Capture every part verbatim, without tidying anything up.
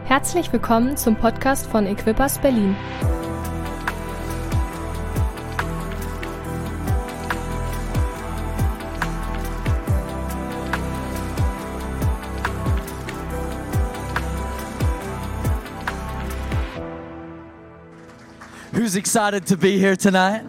Herzlich willkommen zum Podcast von Equippers Berlin. Who's excited to be here tonight?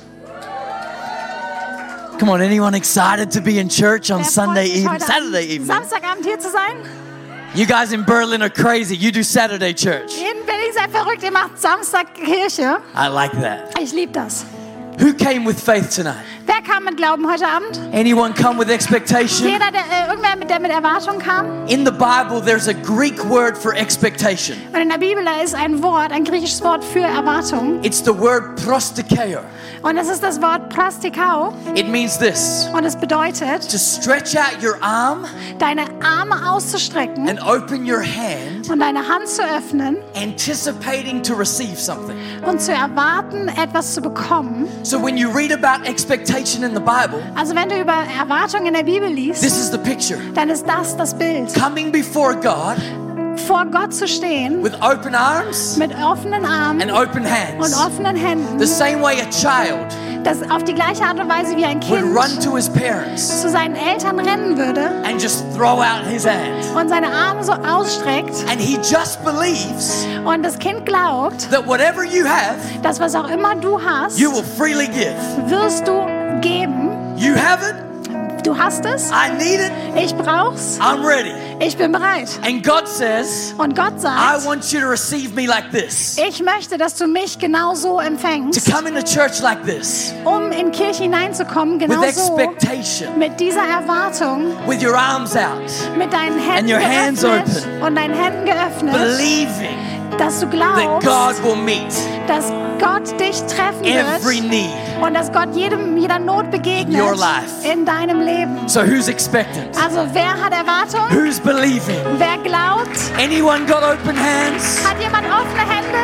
Come on, anyone excited to be in church on Wer freut Sunday sich evening, heute Saturday Abend, evening? Samstagabend hier zu sein? You guys in Berlin are crazy. You do Saturday church. Ihr in Berlin seid verrückt, ihr macht Samstag Kirche. I like that. Ich liebe das. Who came with faith tonight? Wer kam mit Glauben heute Abend? Anyone come with expectation? Jeder, der, äh, irgendwer, mit, der mit Erwartung kam? In the Bible, there's a Greek word for expectation. Und in der Bibel da ist ein Wort, ein griechisches Wort für Erwartung. It's the word prostikeo. Und das ist das Wort Plastikau. It means this: Und es bedeutet, to stretch out your arm deine Arme auszustrecken and open your hand, und deine Hand zu öffnen anticipating to receive something. und zu erwarten, etwas zu bekommen. So when you read about expectation in the Bible, Also wenn du über Erwartung in der Bibel liest, this is the picture. dann ist das das Bild. Coming before God Vor Gott zu stehen, with open arms mit offenen Armen and open und hands. offenen Händen, The same way a child das auf die gleiche Art und Weise wie ein would Kind run to his parents zu seinen Eltern rennen würde and just throw out his hand. und seine Arme so ausstreckt And he just believes und das Kind glaubt, that whatever you have, dass was auch immer du hast, you will freely give. wirst du geben. You have it, Du hast es, I need it, ich brauch's, I'm ready. ich bin bereit. And God says, Und Gott I sagt, want you to receive me like this. ich möchte, dass du mich genau so To empfängst, come into church like this, um in Kirche hineinzukommen, genau with so, expectation, mit dieser Erwartung, with your arms out, mit deinen Händen your hands geöffnet open. und deinen Händen geöffnet, believing dass du that glaubst, God will meet dass Gott dich treffen every wird need. und dass Gott jedem, jeder Not begegnet In your life. in deinem Leben. So who's expectant? Also wer hat Erwartung? Who's believing? Wer glaubt? Anyone got open hands? Hat jemand offene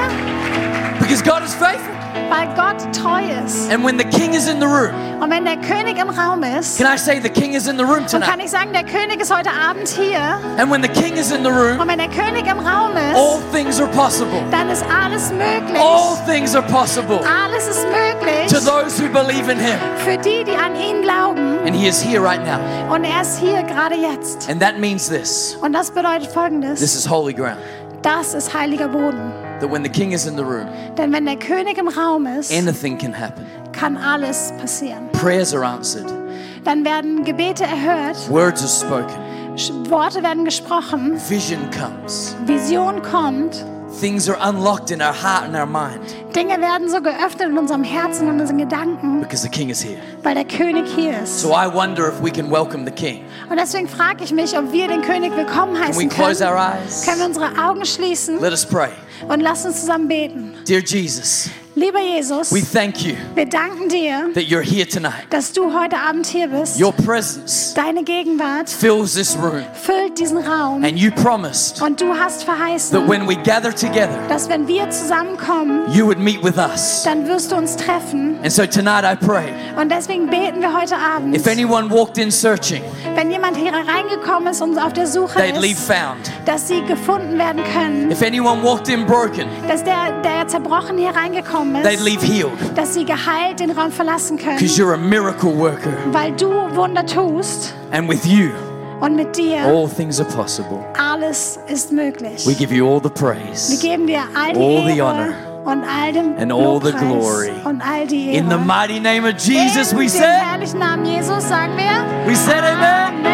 Hände? Because God is faithful. Weil Gott treu ist. And when the king is in the room, Und wenn der König im Raum ist, can I say the king is in the room dann kann tonight? ich sagen, der König ist heute Abend hier. And when the king is in the room, Und wenn der König im Raum all ist, things are possible. dann ist alles möglich. All things are possible Alles ist möglich to those who believe in him. für die, die an ihn glauben. And he is here right now. Und er ist hier gerade jetzt. And that means this. Und das bedeutet This Folgendes. is holy ground. Das ist heiliger Boden. That when the king is in the room, Denn wenn der König im Raum ist, anything can happen. kann alles passieren. Prayers are answered. Dann werden Gebete erhört, Words are spoken. Sch- Worte werden gesprochen, Vision comes. Vision kommt, Things are unlocked in our heart and our mind Dinge werden so geöffnet in unserem Herzen und in unseren Gedanken, because the king is here. weil der König hier ist. So I wonder if we can welcome the king. Und deswegen frage ich mich, ob wir den König willkommen Can we heißen close our können. eyes? Können wir unsere Augen schließen Let us pray. und lass uns zusammen beten. Dear Jesus, Lieber Jesus, we thank you wir danken dir, that you're here tonight. dass du heute Abend hier bist. Your presence Deine Gegenwart fills this room. füllt diesen Raum. And you promised Und du hast that verheißen, when we gather together, dass wenn wir zusammenkommen, you would meet with us. dann wirst du uns treffen. And so tonight I pray, Und deswegen beten wir heute Abend, if anyone walked in searching, wenn jemand hier reingekommen ist und auf der Suche they'd leave ist, found. dass sie gefunden werden können, If anyone walked in broken, dass der, der zerbrochen hier reingekommen they'd ist, leave healed. dass sie geheilt den Raum verlassen können, Because you're a miracle worker. weil du Wunder tust And with you, und mit dir all things are possible. alles ist möglich. We give you all the Wir praise. geben dir all die all the Ehre honor und all den and all the Lobpreis glory. und all die Ehre. In the mighty name of Jesus, In we dem said, herrlichen Namen Jesus sagen wir we said amen.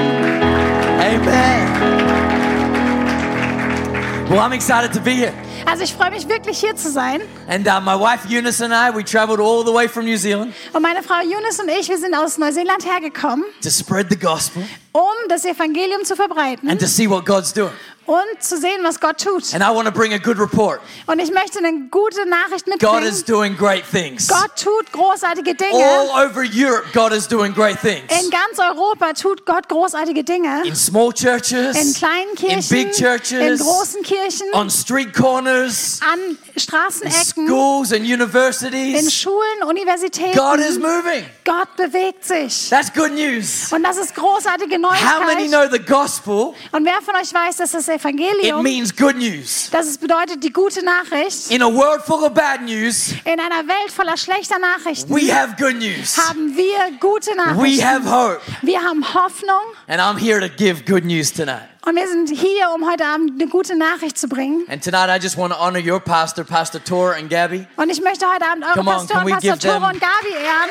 Amen. Amen. Well, I'm excited to be here. Also ich freue mich wirklich hier zu sein. And uh, my wife Eunice and I, we traveled all the way from New Zealand Und meine Frau Eunice und ich, wir sind aus Neuseeland hergekommen, to spread the gospel um das Evangelium zu verbreiten and to see what God's doing. und zu sehen, was Gott tut. And I want to bring a good report. Und ich möchte eine gute Nachricht God is mitbringen. doing great things. Gott tut großartige Dinge. All over Europe, God is doing great things. In ganz Europa tut Gott großartige Dinge. In small churches, In kleinen in Kirchen, big churches, in großen Kirchen, on street corners, an in Straßenecken, schools and in universities. Schulen, Universitäten. God is moving. Gott bewegt sich. That's good news. Und das ist großartige How many Neuigkeit. know the gospel Und wer von euch weiß, dass das It Evangelium, means good news. dass es bedeutet die gute Nachricht. In a world full of bad news, In einer Welt voller schlechter Nachrichten we have good news. haben wir gute We Nachrichten. have hope. Wir haben Hoffnung And I'm here to give good news tonight. und wir sind hier, um heute Abend eine gute Nachricht zu bringen. And tonight I just want to honor your pastor, Pastor Tor and Gabby. Und ich möchte heute Abend eure Come on, Pastoren, can we Pastor give them- Tore und Gabi ehren.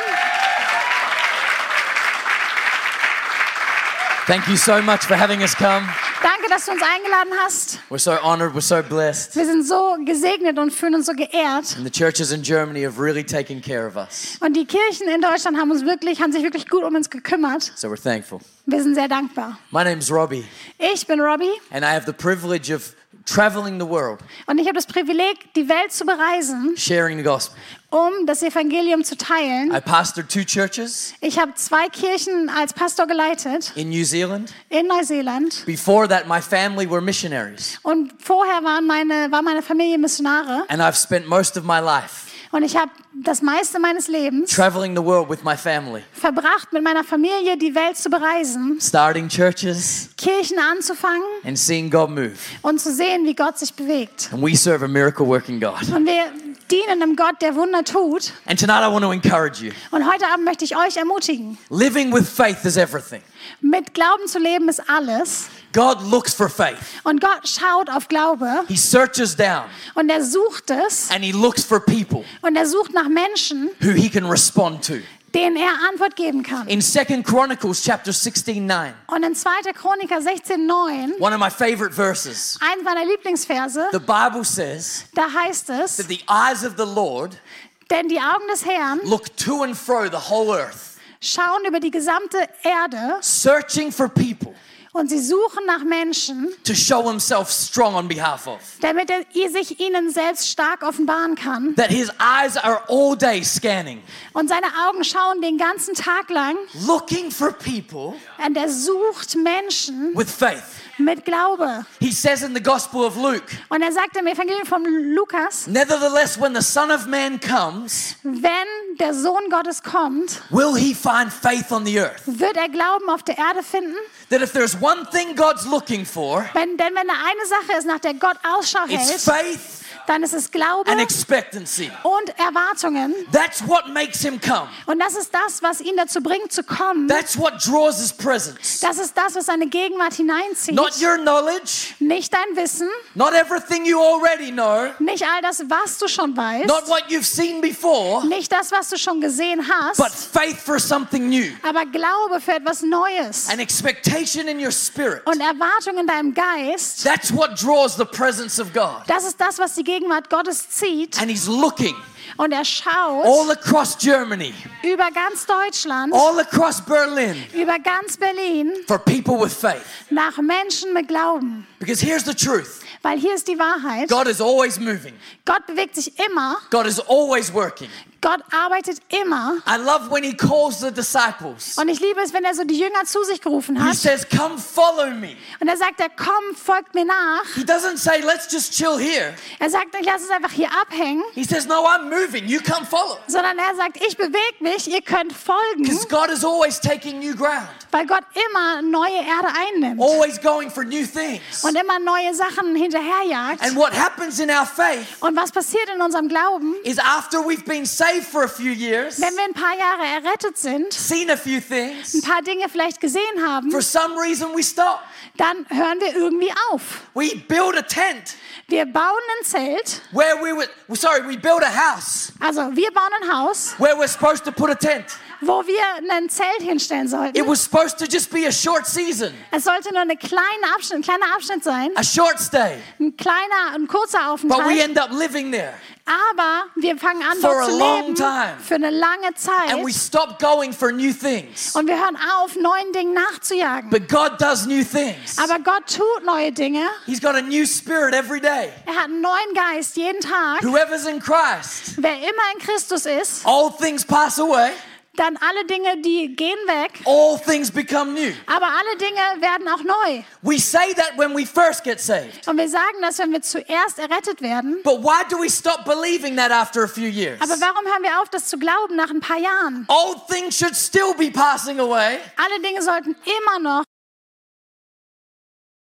Thank you so much for having us come. Danke, dass du uns eingeladen hast. We're so honored, we're so blessed. Wir sind so gesegnet und fühlen uns so geehrt. And the churches in Germany have really taken care of us. Und die Kirchen in Deutschland haben uns wirklich, haben sich wirklich gut um uns gekümmert. So we're thankful. Wir sind sehr dankbar. My name's Robbie, Ich bin Robbie and I have the privilege of traveling the world, und ich habe das Privileg, die Welt zu bereisen, sharing the gospel. um das Evangelium zu teilen. I pastored two churches Ich habe zwei Kirchen als Pastor geleitet in New Zealand. in Neuseeland. Before that, my family were missionaries, Und vorher waren meine, war meine Familie Missionare. and I've spent most of my life Und ich habe das meiste meines Lebens traveling the world with my family, verbracht, mit meiner Familie die Welt zu bereisen, starting churches Kirchen anzufangen and seeing God move. und zu sehen, wie Gott sich bewegt. And we serve a miracle-working God. Und wir dienen einem Gott, der Wunder tut. And tonight I want to encourage you. Und heute Abend möchte ich euch ermutigen, Living with faith is everything. mit Glauben zu leben ist alles. God looks for faith. Und Gott schaut auf Glaube He searches down und er sucht es and he looks for people und er sucht nach Menschen, who he can respond to. denen er Antwort geben kann. In Second Chronicles chapter sixteen nine, Und in zweiter Chroniker sechzehn neun, one of my favorite verses, eins meiner Lieblingsverse, the Bible says da heißt es, that the eyes of the Lord denn die Augen des Herrn look to and fro the whole earth, schauen über die gesamte Erde searching for people und sie suchen nach Menschen, to show himself strong on behalf of. damit er sich ihnen selbst stark offenbaren kann. That his eyes are all day scanning, Und seine Augen schauen den ganzen Tag lang looking for people und er sucht Menschen with faith. mit Glaube. He says in the Gospel of Luke, Und er sagt im Evangelium von Lukas, nevertheless, when the Son of Man comes, wenn der Sohn Gottes kommt, will he find faith on the earth? wird er Glauben auf der Erde finden. That if there's one thing God's looking for, Wenn, denn wenn da eine Sache ist, nach der Gott Ausschau it's hält, faith dann ist es Glaube and expectancy. und Erwartungen. That's what makes him come. Und das ist das, was ihn dazu bringt, zu kommen. That's what draws his presence. Das ist das, was seine Gegenwart hineinzieht. Not your knowledge, Nicht dein Wissen, not everything you already know, nicht all das, was du schon weißt, not what you've seen before, nicht das, was du schon gesehen hast, but faith for something new. aber Glaube für etwas Neues An expectation in your spirit. und Erwartung in deinem Geist. That's what draws the presence of God. Das ist das, was die Gegenwart Gottes zieht. And he's looking Und er schaut all across Germany, über ganz Deutschland, all across Berlin, über ganz Berlin for people with faith. nach Menschen mit Glauben. Because here's the truth. Weil hier ist die Wahrheit. God is always moving. Gott bewegt sich immer. God is always working. Gott arbeitet immer. I love when he calls the disciples. Und ich liebe es, wenn er so die Jünger zu sich gerufen He hat. says, come follow me. Und er sagt, er komm, folgt mir nach. He doesn't say, let's just chill here. Er sagt nicht, lass uns einfach hier abhängen. He says, no, I'm moving. You come follow. Sondern er sagt, ich bewege mich, ihr könnt folgen. Because God is always taking new ground. Weil Gott immer neue Erde einnimmt. Always going for new things. Und immer neue Sachen hinterherjagt. And what happens in our faith Und was passiert in unserem Glauben? is after we've been saved for a few years, Wenn wir ein paar Jahre errettet sind, seen a few ein things, paar Dinge vielleicht gesehen haben, for some reason we stop. dann hören wir irgendwie auf. We build a tent Wir bauen ein Zelt, where we were, sorry, we build a house also wir bauen ein Haus, where we're supposed to put a tent. wo wir ein Zelt hinstellen It sollten. was supposed to just be a short season, Es sollte nur eine kleine Abschnitt, ein kleiner Abschnitt sein, a short stay, ein kleiner, ein kurzer but we Aufenthalt. end up living there. Aber wir fangen an, For dort a zu long leben time. für eine lange Zeit. And we stop going for new things. Und wir hören auf, neuen Dingen nachzujagen. But God does new things. Aber Gott tut neue Dinge. He's got a new spirit every day. Er hat einen neuen Geist jeden Tag. Whoever's in Christ, Wer immer in Christus ist, all things pass away, dann alle Dinge, die gehen weg. all things become new. Aber alle Dinge werden auch neu. We say that when we first get saved. Und wir sagen das, wenn wir zuerst errettet werden. But why do we stop believing that after a few years? Aber warum hören wir auf, das zu glauben nach ein paar Jahren? Old things should still be passing away. Alle Dinge sollten immer noch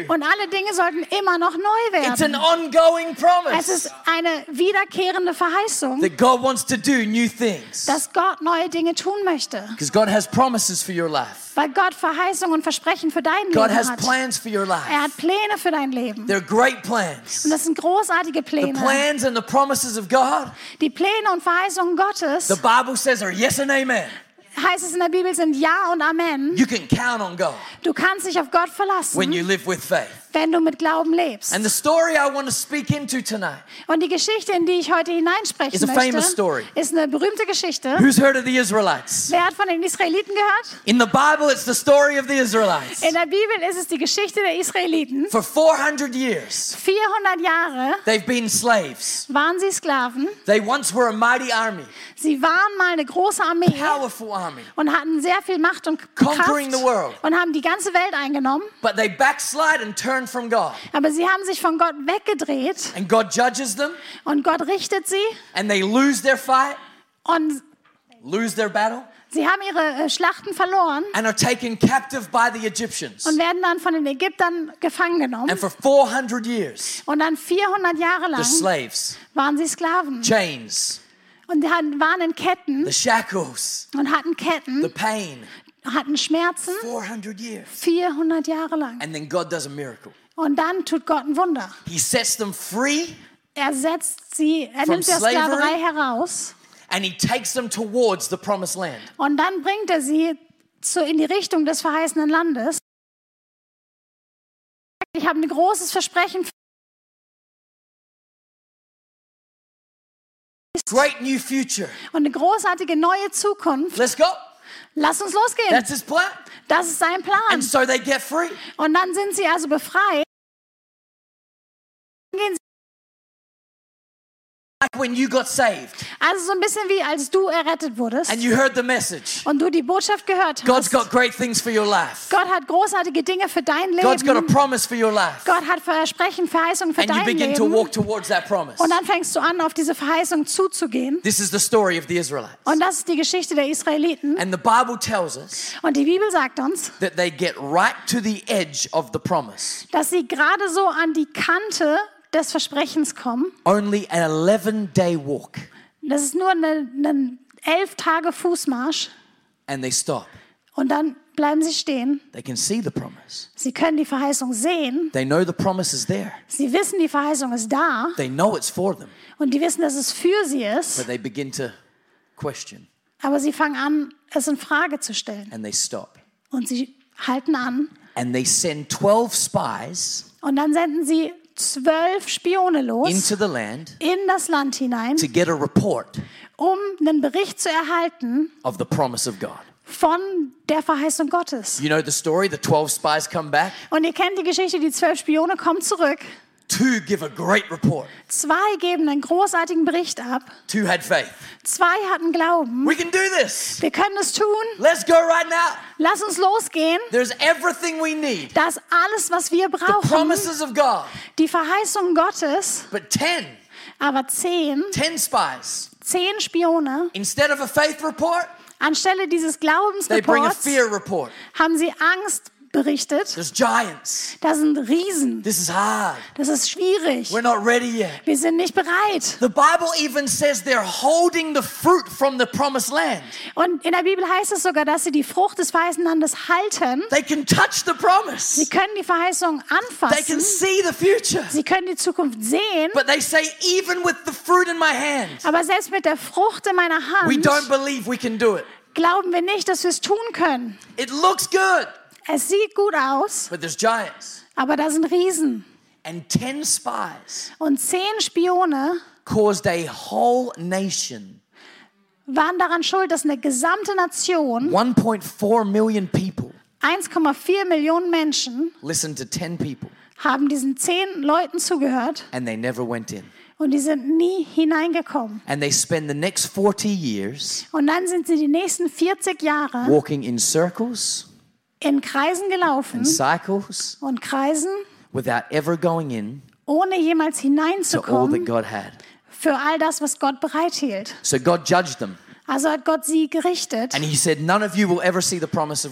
new. Und alle Dinge sollten immer noch neu It's an werden. ongoing Es promise ist eine wiederkehrende Verheißung, that God wants to do new things. dass Gott neue Dinge tun möchte. Because God has promises for your life. Weil Gott Verheißungen und Versprechen für dein God Leben has hat. plans for your life. Er hat Pläne für dein Leben. They're great plans. Und das sind großartige The Pläne. plans and the promises of God, Die Pläne und Verheißungen Gottes, the Bible says, are yes and amen. heißt es in der Bibel, sind Ja und Amen. You can count on God Du kannst dich auf Gott verlassen, when you live with faith. wenn du mit Glauben lebst. And the story I want to speak into tonight. Und die Geschichte, in die ich heute hineinsprechen It's a möchte, famous story. ist eine berühmte Geschichte. Who's heard of the Israelites? Wer hat von den Israeliten gehört? In the Bible, it's the story of the Israelites. In der Bibel ist es die Geschichte der Israeliten. For four hundred years, vierhundert Jahre they've been slaves. waren sie Sklaven. They once were a mighty army, Sie waren mal eine große Armee powerful army, und hatten sehr viel Macht und Conquering Kraft the world. und haben die ganze Welt eingenommen. but they backslide and turn from God. Aber sie haben sich von Gott weggedreht And God judges them, und Gott richtet sie and they lose their fight, und lose their battle, sie haben ihre äh, Schlachten verloren and are taken captive by the Egyptians. und werden dann von den Ägyptern gefangen genommen. And for four hundred years, Und dann vierhundert Jahre the lang slaves, waren sie Sklaven chains, und die hatten, waren in Ketten the shackles, und hatten the Ketten, pain, hatten Schmerzen four hundred years. vierhundert Jahre lang. And then God does a miracle. Und dann tut Gott ein Wunder. He sets them free, Er setzt sie, er From nimmt sie aus slavery? Sklaverei heraus and he takes them towards the promised land. und dann bringt er sie zu, in die Richtung des verheißenen Landes. Ich habe ein großes Versprechen. Great new future. Und eine großartige neue Zukunft. Let's go. Lass uns losgehen. That's his plan. Das ist sein Plan. And so they get free. Und dann sind sie also befreit. Dann gehen sie, Like when you got saved also so ein bisschen wie als du errettet wurdest and you heard the message. und du die Botschaft gehört God's hast. got great things for your life. Gott hat großartige Dinge für dein God's got a Leben. promise for your life. Gott hat Versprechen, Verheißungen für And you dein begin to Leben. walk towards that promise. Und dann fängst du an, auf diese Verheißung zuzugehen. This is the story of the Israelites. Und das ist die Geschichte der Israeliten. And the Bible tells us Und die Bibel sagt uns, that they get right to the edge of the promise. dass sie gerade so an die Kante des Versprechens kommen. Only an eleven day walk. Das ist nur eine, eine elf Tage Fußmarsch. And they stop. Und dann bleiben sie stehen. They can see the promise. Sie können die Verheißung sehen. They know the promise is there. Sie wissen, die Verheißung ist da. They know it's for them. Und die wissen, dass es für sie But ist. they begin to question Aber sie fangen an, es in Frage zu stellen. and they stop. Und sie halten an. And they send twelve spies Und dann senden sie zwölf Spione los into the land in das Land hinein, to get a report um einen Bericht zu erhalten of the promise of God. von der Verheißung Gottes. You know the story? The twelve spies come back. Und ihr kennt die Geschichte, die zwölf Spione kommen zurück. Two give a great report. Zwei geben einen großartigen Bericht ab. Two had faith. Zwei hatten Glauben. We can do this. Wir können es tun. Let's go right now. Lass uns losgehen. There's everything we need. Das ist alles, was wir The brauchen. promises of God. Die Verheißung Gottes. But ten, Aber zehn, ten spies. zehn Spione, Instead of a faith report, anstelle dieses they bring a Glaubensreports, fear report. haben sie Angst berichtet. There's giants. Das sind Riesen. This is hard. Das ist schwierig. We're not ready yet. Wir sind nicht bereit. The Bible even says they're holding the fruit from the promised land. Und in der Bibel heißt es sogar, dass sie die Frucht des verheißenen Landes halten. They can touch the promise. Sie können die Verheißung They can anfassen. see the future. Sie können die Zukunft sehen. But they say, even with the fruit in my hand, Aber selbst mit der Frucht in meiner we don't Hand believe we can do it. glauben wir nicht, dass wir es tun können. It looks good, Es sieht gut aus, but there's giants. aber da sind Riesen. And ten spies Und zehn Spione caused a whole nation, waren daran schuld, dass eine gesamte Nation, one point four million people, eins Komma vier Millionen Menschen, listened to ten people, haben diesen zehn Leuten zugehört and they never went in. und die sind nie hineingekommen. And they spend the next forty years Und dann sind sie die nächsten vierzig Jahre walking in circles in Kreisen gelaufen and cycles und Kreisen, without ever going in ohne jemals to all that hineinzukommen God had. für all das, was Gott bereithielt. So God judged them. Also hat Gott sie gerichtet And he said, none of you will ever see the promise of God.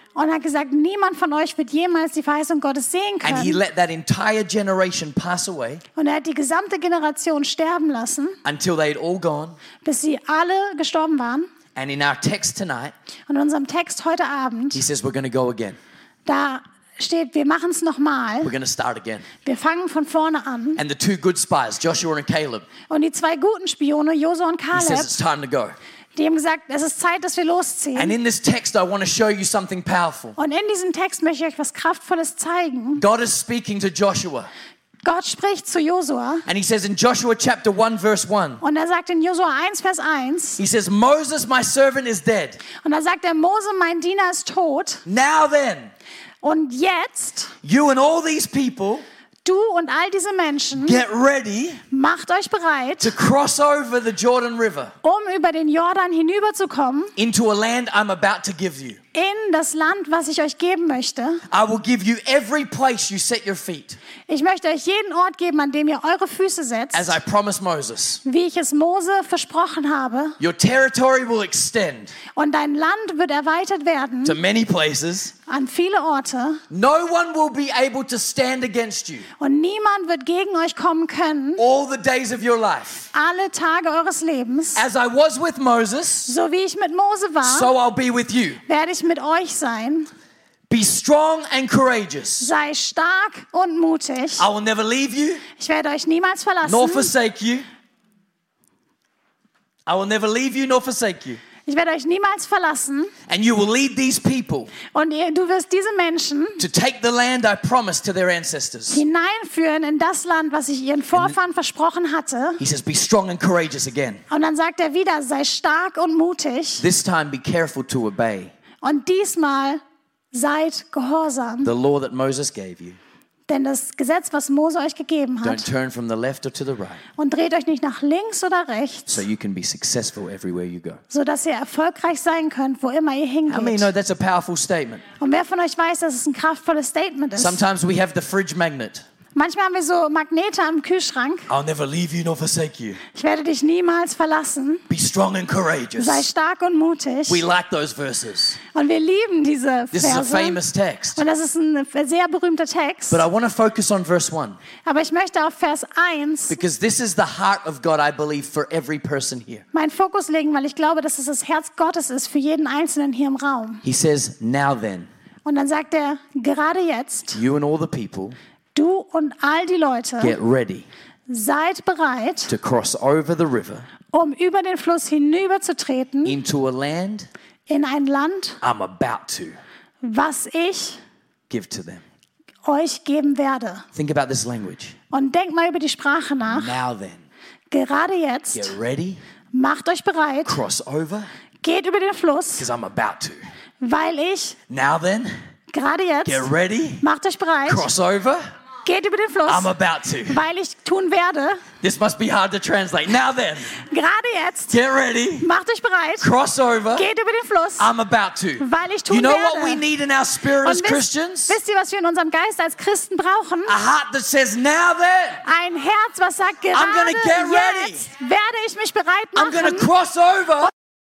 Und er hat gesagt, niemand von euch wird jemals die Verheißung Gottes sehen And he können. let that entire generation pass away Und er hat die gesamte Generation sterben lassen, until they had all gone. bis sie alle gestorben waren. And in our text tonight, Und in unserem Text heute Abend, he says we're going to go again. da steht, wir machen es nochmal. We're going to start again. Wir fangen von vorne an. And the two good spies, Joshua and Caleb, Und die zwei guten Spione, Josua und he says Kaleb, it's time to go. die haben gesagt, es ist Zeit, dass wir And losziehen. in this text, I want to show you something powerful. Und in diesem Text möchte ich euch was Kraftvolles zeigen. God is speaking to Joshua. Gott spricht zu Josua And he says in Joshua chapter one, verse one, und er sagt in Josua eins, Vers eins, he says, Moses, my servant, is dead. und da sagt er, Mose, mein Diener, ist tot. Now then, Und jetzt, you and all these people, du und all diese Menschen, get ready macht euch bereit, to cross over the Jordan River um über den Jordan hinüberzukommen into a land I'm about to give you. in das Land, was ich euch geben möchte. I will give you every place you set your feet, Ich möchte euch jeden Ort geben, an dem ihr eure Füße setzt, as I promised Moses. wie ich es Mose versprochen habe. Your territory will extend Und dein Land wird erweitert werden to many places. an viele Orte. No one will be able to stand against you Und niemand wird gegen euch kommen können, all the days of your life. alle Tage eures Lebens. As I was with Moses, So wie ich mit Mose war, so I'll be with you. werde ich mit euch sein. Be strong and courageous. Sei stark und mutig. I will never leave you Ich werde euch niemals nor verlassen. forsake you. I will never leave you nor forsake you. Ich werde euch niemals verlassen. And you will lead these people Und ihr, du wirst diese Menschen to take the land I promised to their ancestors. hineinführen in das Land, was ich ihren Vorfahren versprochen hatte. He says, be strong and courageous again. Und dann sagt er wieder, sei stark und mutig. This time be careful to obey Und diesmal seid gehorsam. the law that Moses gave you. Denn das Gesetz, was Mose euch gegeben Don't hat, turn from the left or to the right, und dreht euch nicht nach links oder rechts, so you can be successful everywhere you go. sodass ihr erfolgreich sein könnt, wo immer ihr How many know hingeht. that's a powerful statement? Und wer von euch weiß, dass es ein kraftvolles Statement ist? Sometimes we have the fridge magnet. Manchmal haben wir so Magnete am Kühlschrank. I'll never leave you nor forsake you. Ich werde dich niemals verlassen. Be strong and courageous. Sei stark und mutig. We like those verses. Und wir lieben diese This is a Verse. famous text. Und das ist ein sehr berühmter Text. But I want to focus on verse one Aber ich möchte auf Vers eins because this is the heart of God, I believe, for every person here. meinen Fokus legen, weil ich glaube, dass es das Herz Gottes ist für jeden Einzelnen hier im Raum. He says, now then, Und dann sagt er, gerade jetzt, you and all the people, du und all die Leute, get ready seid bereit, to cross over the river um über den Fluss hinüberzutreten into a land in ein Land, I'm about to was ich give to them. euch geben werde. Think about this language. Und denkt mal über die Sprache nach. Now then, Gerade jetzt, get ready, macht euch bereit, cross over, geht über den Fluss, because I'm about to. weil ich, Now then, gerade jetzt, get ready, macht euch bereit, cross over, geht über den Fluss, I'm about to. weil ich tun werde. This must be hard to translate. Now then, Gerade jetzt, get ready, macht euch bereit, cross over, geht über den Fluss, I'm about to. weil ich tun You know werde. what we need in our spirit as Und wisst, Christians? wisst ihr, was wir in unserem Geist als Christen brauchen? A heart that says, now then, Ein Herz, was sagt, gerade gonna get ready. jetzt werde ich mich bereit I'm going to machen, cross over.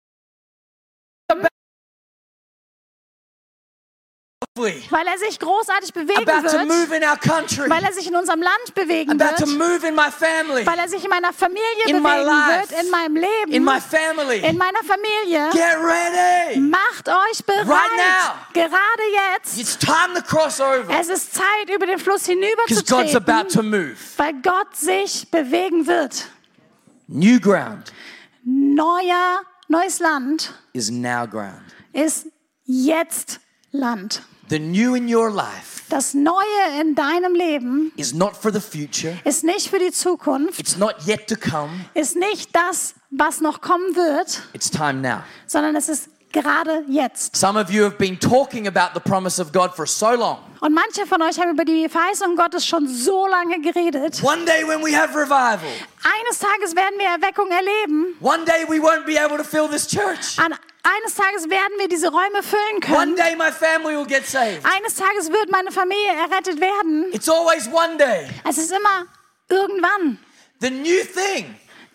weil er sich großartig bewegen About to wird, move in our country. weil er sich in unserem Land bewegen About to wird, move in my family. weil er sich in meiner Familie In my bewegen life. wird, in meinem Leben, In my family. in meiner Familie. Get ready. Macht euch bereit, Right now. gerade jetzt. It's time to cross over. Es ist Zeit, über den Fluss Because God's about to hinüberzutreten, move. weil Gott sich bewegen wird. New ground Neuer, neues Land is now ground. ist jetzt Land. The new in your life Das Neue in deinem Leben is not for the future. ist nicht für die Zukunft, It's not yet to come. ist nicht das, was noch kommen wird, It's time now. sondern es ist gerade jetzt. Some of you have been talking about the promise of God for so long. Und manche von euch haben über die Verheißung Gottes schon so lange geredet. One day when we have revival, Eines Tages werden wir Erweckung erleben. one day we won't be able to fill this church. An eines Tages werden wir diese Räume füllen One können. day my family will get saved. Eines Tages wird meine Familie errettet werden. It's always one day. Es ist immer irgendwann. The new thing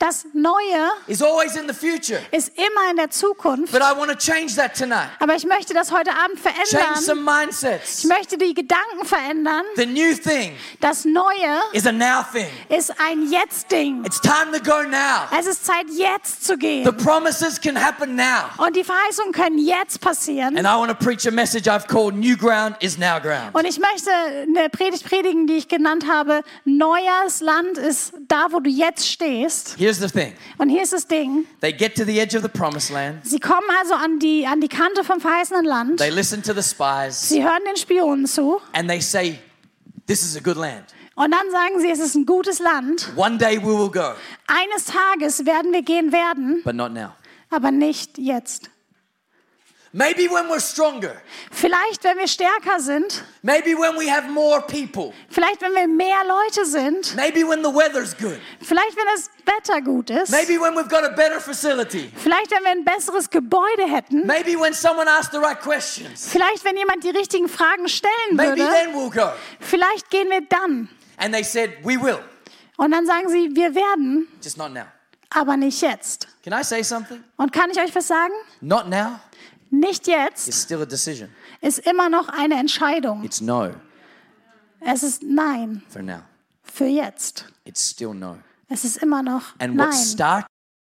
Das Neue is always in the future. ist immer in der Zukunft. But I want to change that tonight. Aber ich möchte das heute Abend Change verändern. some mindsets. Ich möchte die Gedanken verändern. The new thing Das Neue is a now thing. ist ein Jetzt-Ding. It's time to go now. Es ist Zeit, jetzt zu The gehen. promises can happen now. Und die Verheißungen können jetzt passieren. And I want to preach a message I've called New Ground is Now Ground. Und ich möchte eine Predigt predigen, die ich genannt habe, Neues Land ist da, wo du jetzt stehst. Here's the thing. Und hier ist das Ding. They get to the edge of the promised land. Sie kommen also an die, an die Kante vom verheißenen Land. They listen to the spies. Sie hören den Spionen zu. And they say, this is a good land. Und dann sagen sie, es ist ein gutes Land. One day we will go. Eines Tages werden wir gehen werden, But not now. aber nicht jetzt. Maybe when we're stronger. Vielleicht, wenn wir stärker sind. Maybe when we have more people. Vielleicht, wenn wir mehr Leute sind. Maybe when the weather's good. Vielleicht, wenn das Wetter gut ist. Maybe when we've got a better facility. Vielleicht, wenn wir ein besseres Gebäude hätten. Maybe when someone asks the right questions. Vielleicht, wenn jemand die richtigen Fragen stellen Maybe würde. then we'll go. Vielleicht gehen wir dann. And they said, we will. Und dann sagen sie, wir werden, Just not now. aber nicht jetzt. Can I say something? Und kann ich euch was sagen? Not now Nicht is jetzt still a decision. ist immer noch eine Entscheidung. It's no Es ist Nein for now. für jetzt. It's still no. Es ist immer noch And what Nein. started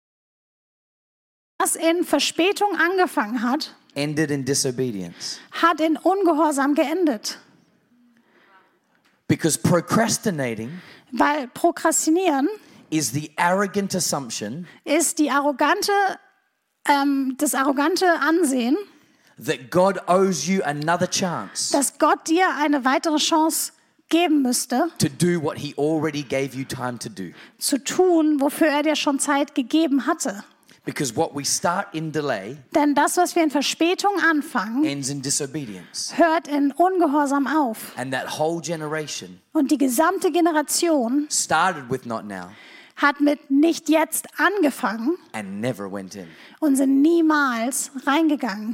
Was in Verspätung angefangen hat, ended in disobedience. hat in Ungehorsam geendet. Because procrastinating Weil Prokrastinieren is the arrogant assumption ist die arrogante, ähm, das arrogante Ansehen, that God owes you another chance dass Gott dir eine weitere Chance geben müsste, to do what he already gave you time to do. zu tun, wofür er dir schon Zeit gegeben hatte. Because what we start in delay Denn das, was wir in Verspätung anfangen, ends in disobedience. hört in Ungehorsam auf. And that whole generation Und die gesamte Generation started with not now hat mit nicht jetzt angefangen and never went in. und sind niemals reingegangen.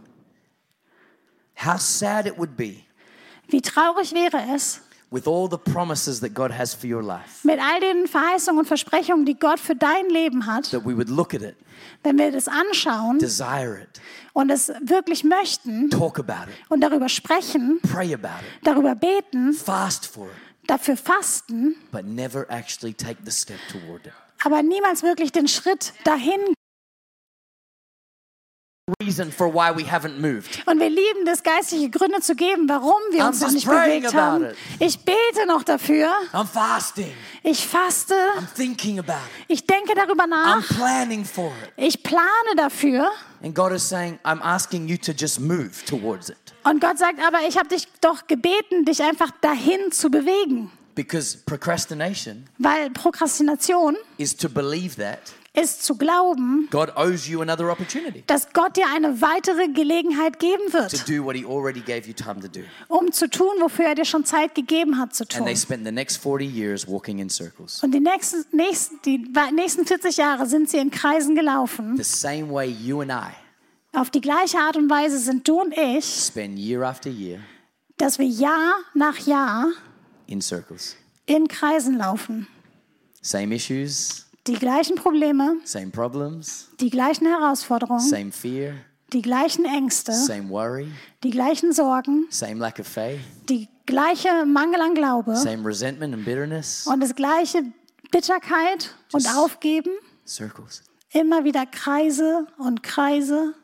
How sad it would be Wie traurig wäre es, with all the promises that God has for your life, mit all den Verheißungen und Versprechungen, die Gott für dein Leben hat, that we would look at it, wenn wir das anschauen desire it, und es wirklich möchten talk about it, und darüber sprechen, pray about it, darüber beten, fast for it, dafür fasten, but never actually take the step toward it. aber niemals wirklich den Schritt dahin. Reason for why we haven't moved. Und wir lieben es, geistliche Gründe zu geben, warum wir I'm uns noch just nicht praying bewegt about haben. it. Ich bete noch dafür. I'm fasting. Ich faste. I'm thinking about it. Ich denke darüber I'm nach. planning for it. Ich plane dafür. And God is saying, I'm asking you to just move towards it. Und Gott sagt, aber ich habe dich doch gebeten, dich einfach dahin zu bewegen. Because procrastination Weil Prokrastination is to believe that ist zu glauben, God owes you another opportunity dass Gott dir eine weitere Gelegenheit geben to wird, do what he already gave you time to do. um zu tun, wofür er dir schon Zeit gegeben hat zu And tun. they spent the next forty years walking in circles. Und die nächsten, nächsten, die nächsten vierzig Jahre sind sie in Kreisen gelaufen. The same way you and I Auf die gleiche Art und Weise sind du und ich, spend year after year dass wir Jahr nach Jahr in circles. in Kreisen laufen. Same issues, Die gleichen Probleme, same problems, die gleichen Herausforderungen, same fear, die gleichen Ängste, same worry, die gleichen Sorgen, same lack of faith, die gleiche Mangel an Glaube same resentment and bitterness. und das gleiche Bitterkeit und Just- Aufgeben. Circles. Immer wieder Kreise und Kreise.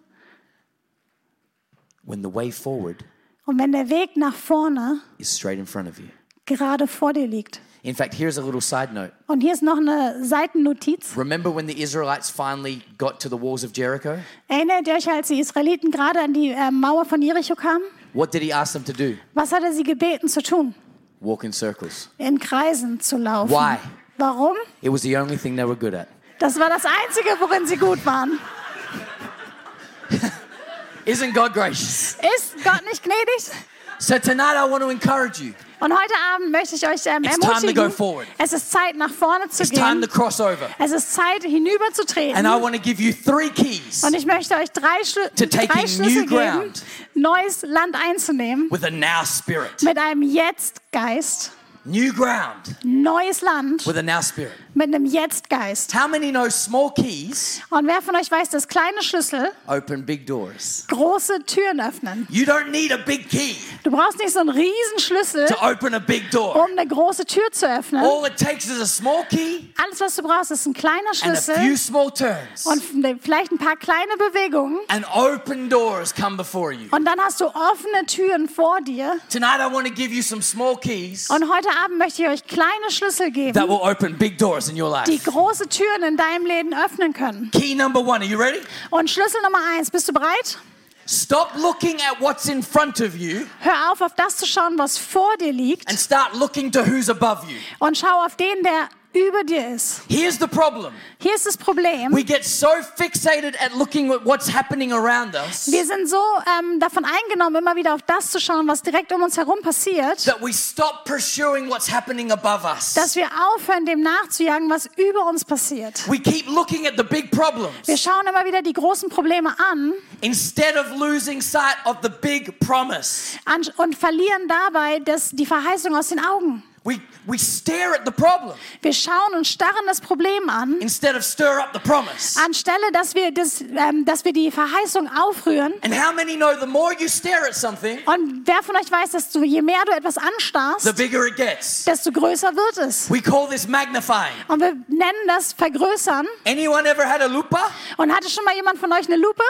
When the way forward Und wenn der Weg nach vorne is straight in front of you. gerade vor dir liegt. In fact, here's a little side note. Und hier ist noch eine Seitennotiz. Remember when the Israelites finally got to the walls of Jericho? Erinnert ihr euch, als die Israeliten gerade an die äh, Mauer von Jericho kamen? What did he ask them to do? Was hat er sie gebeten zu tun? Walk in circles. In Kreisen zu laufen. Why? Warum? It was the only thing they were good at. Das war das Einzige, worin sie gut waren. Isn't God gracious? Ist Gott nicht gnädig? So tonight I want to encourage you. Und heute Abend möchte ich euch ähm, It's time to ermutigen, go forward. es ist Zeit, nach vorne zu It's time gehen. to cross over. Es ist Zeit, hinüberzutreten. And I want to give you three keys Und ich möchte euch drei, Schlü To taking drei Schlüssel new geben, ground. neues Land einzunehmen, with a now spirit. mit einem Jetzt-Geist. New ground neues Land with a now spirit. mit einem Jetzt-Geist. How many know small keys Und wer von euch weiß, dass kleine Schlüssel open big doors? große Türen öffnen? You don't need a big key Du brauchst nicht so einen riesen Schlüssel, to open a big door. um eine große Tür zu öffnen. All it takes is a small key Alles, was du brauchst, ist ein kleiner and a few Schlüssel small turns, und vielleicht ein paar kleine Bewegungen. and open doors come before you. Und dann hast du offene Türen vor dir. Tonight I want to give you some small keys Und heute Abend möchte ich euch kleine Schlüssel that geben, will open big doors in your die life. große Türen in deinem Leben öffnen können. Key number one, are you ready? Und Schlüssel Nummer eins, bist du bereit? Stop looking at what's in front of you Hör auf, auf das zu schauen, was vor dir liegt, and start looking to who's above you. und schau auf den, der über dir ist. Here's the problem. Hier ist das Problem. We get so fixated at looking at what's happening around us Wir sind so ähm, davon eingenommen, immer wieder auf das zu schauen, was direkt um uns herum passiert, that we stop pursuing what's happening above us. dass wir aufhören, dem nachzujagen, was über uns passiert. We keep looking at the big problems Wir schauen immer wieder die großen Probleme an instead of losing sight of the big promise. an und verlieren dabei das, die Verheißung aus den Augen. We, we stare at the problem Wir schauen und starren das Problem an, instead of stir up the promise. anstelle, dass wir, das, ähm, dass wir die Verheißung aufrühren. And how many know the more you stare at something, Und wer von euch weiß, dass du, je mehr du etwas the anstarrst, bigger it gets? desto größer wird es. We call this magnifying. Und wir nennen das Vergrößern. Anyone ever had a lupa? Und hatte schon mal jemand von euch eine Lupe?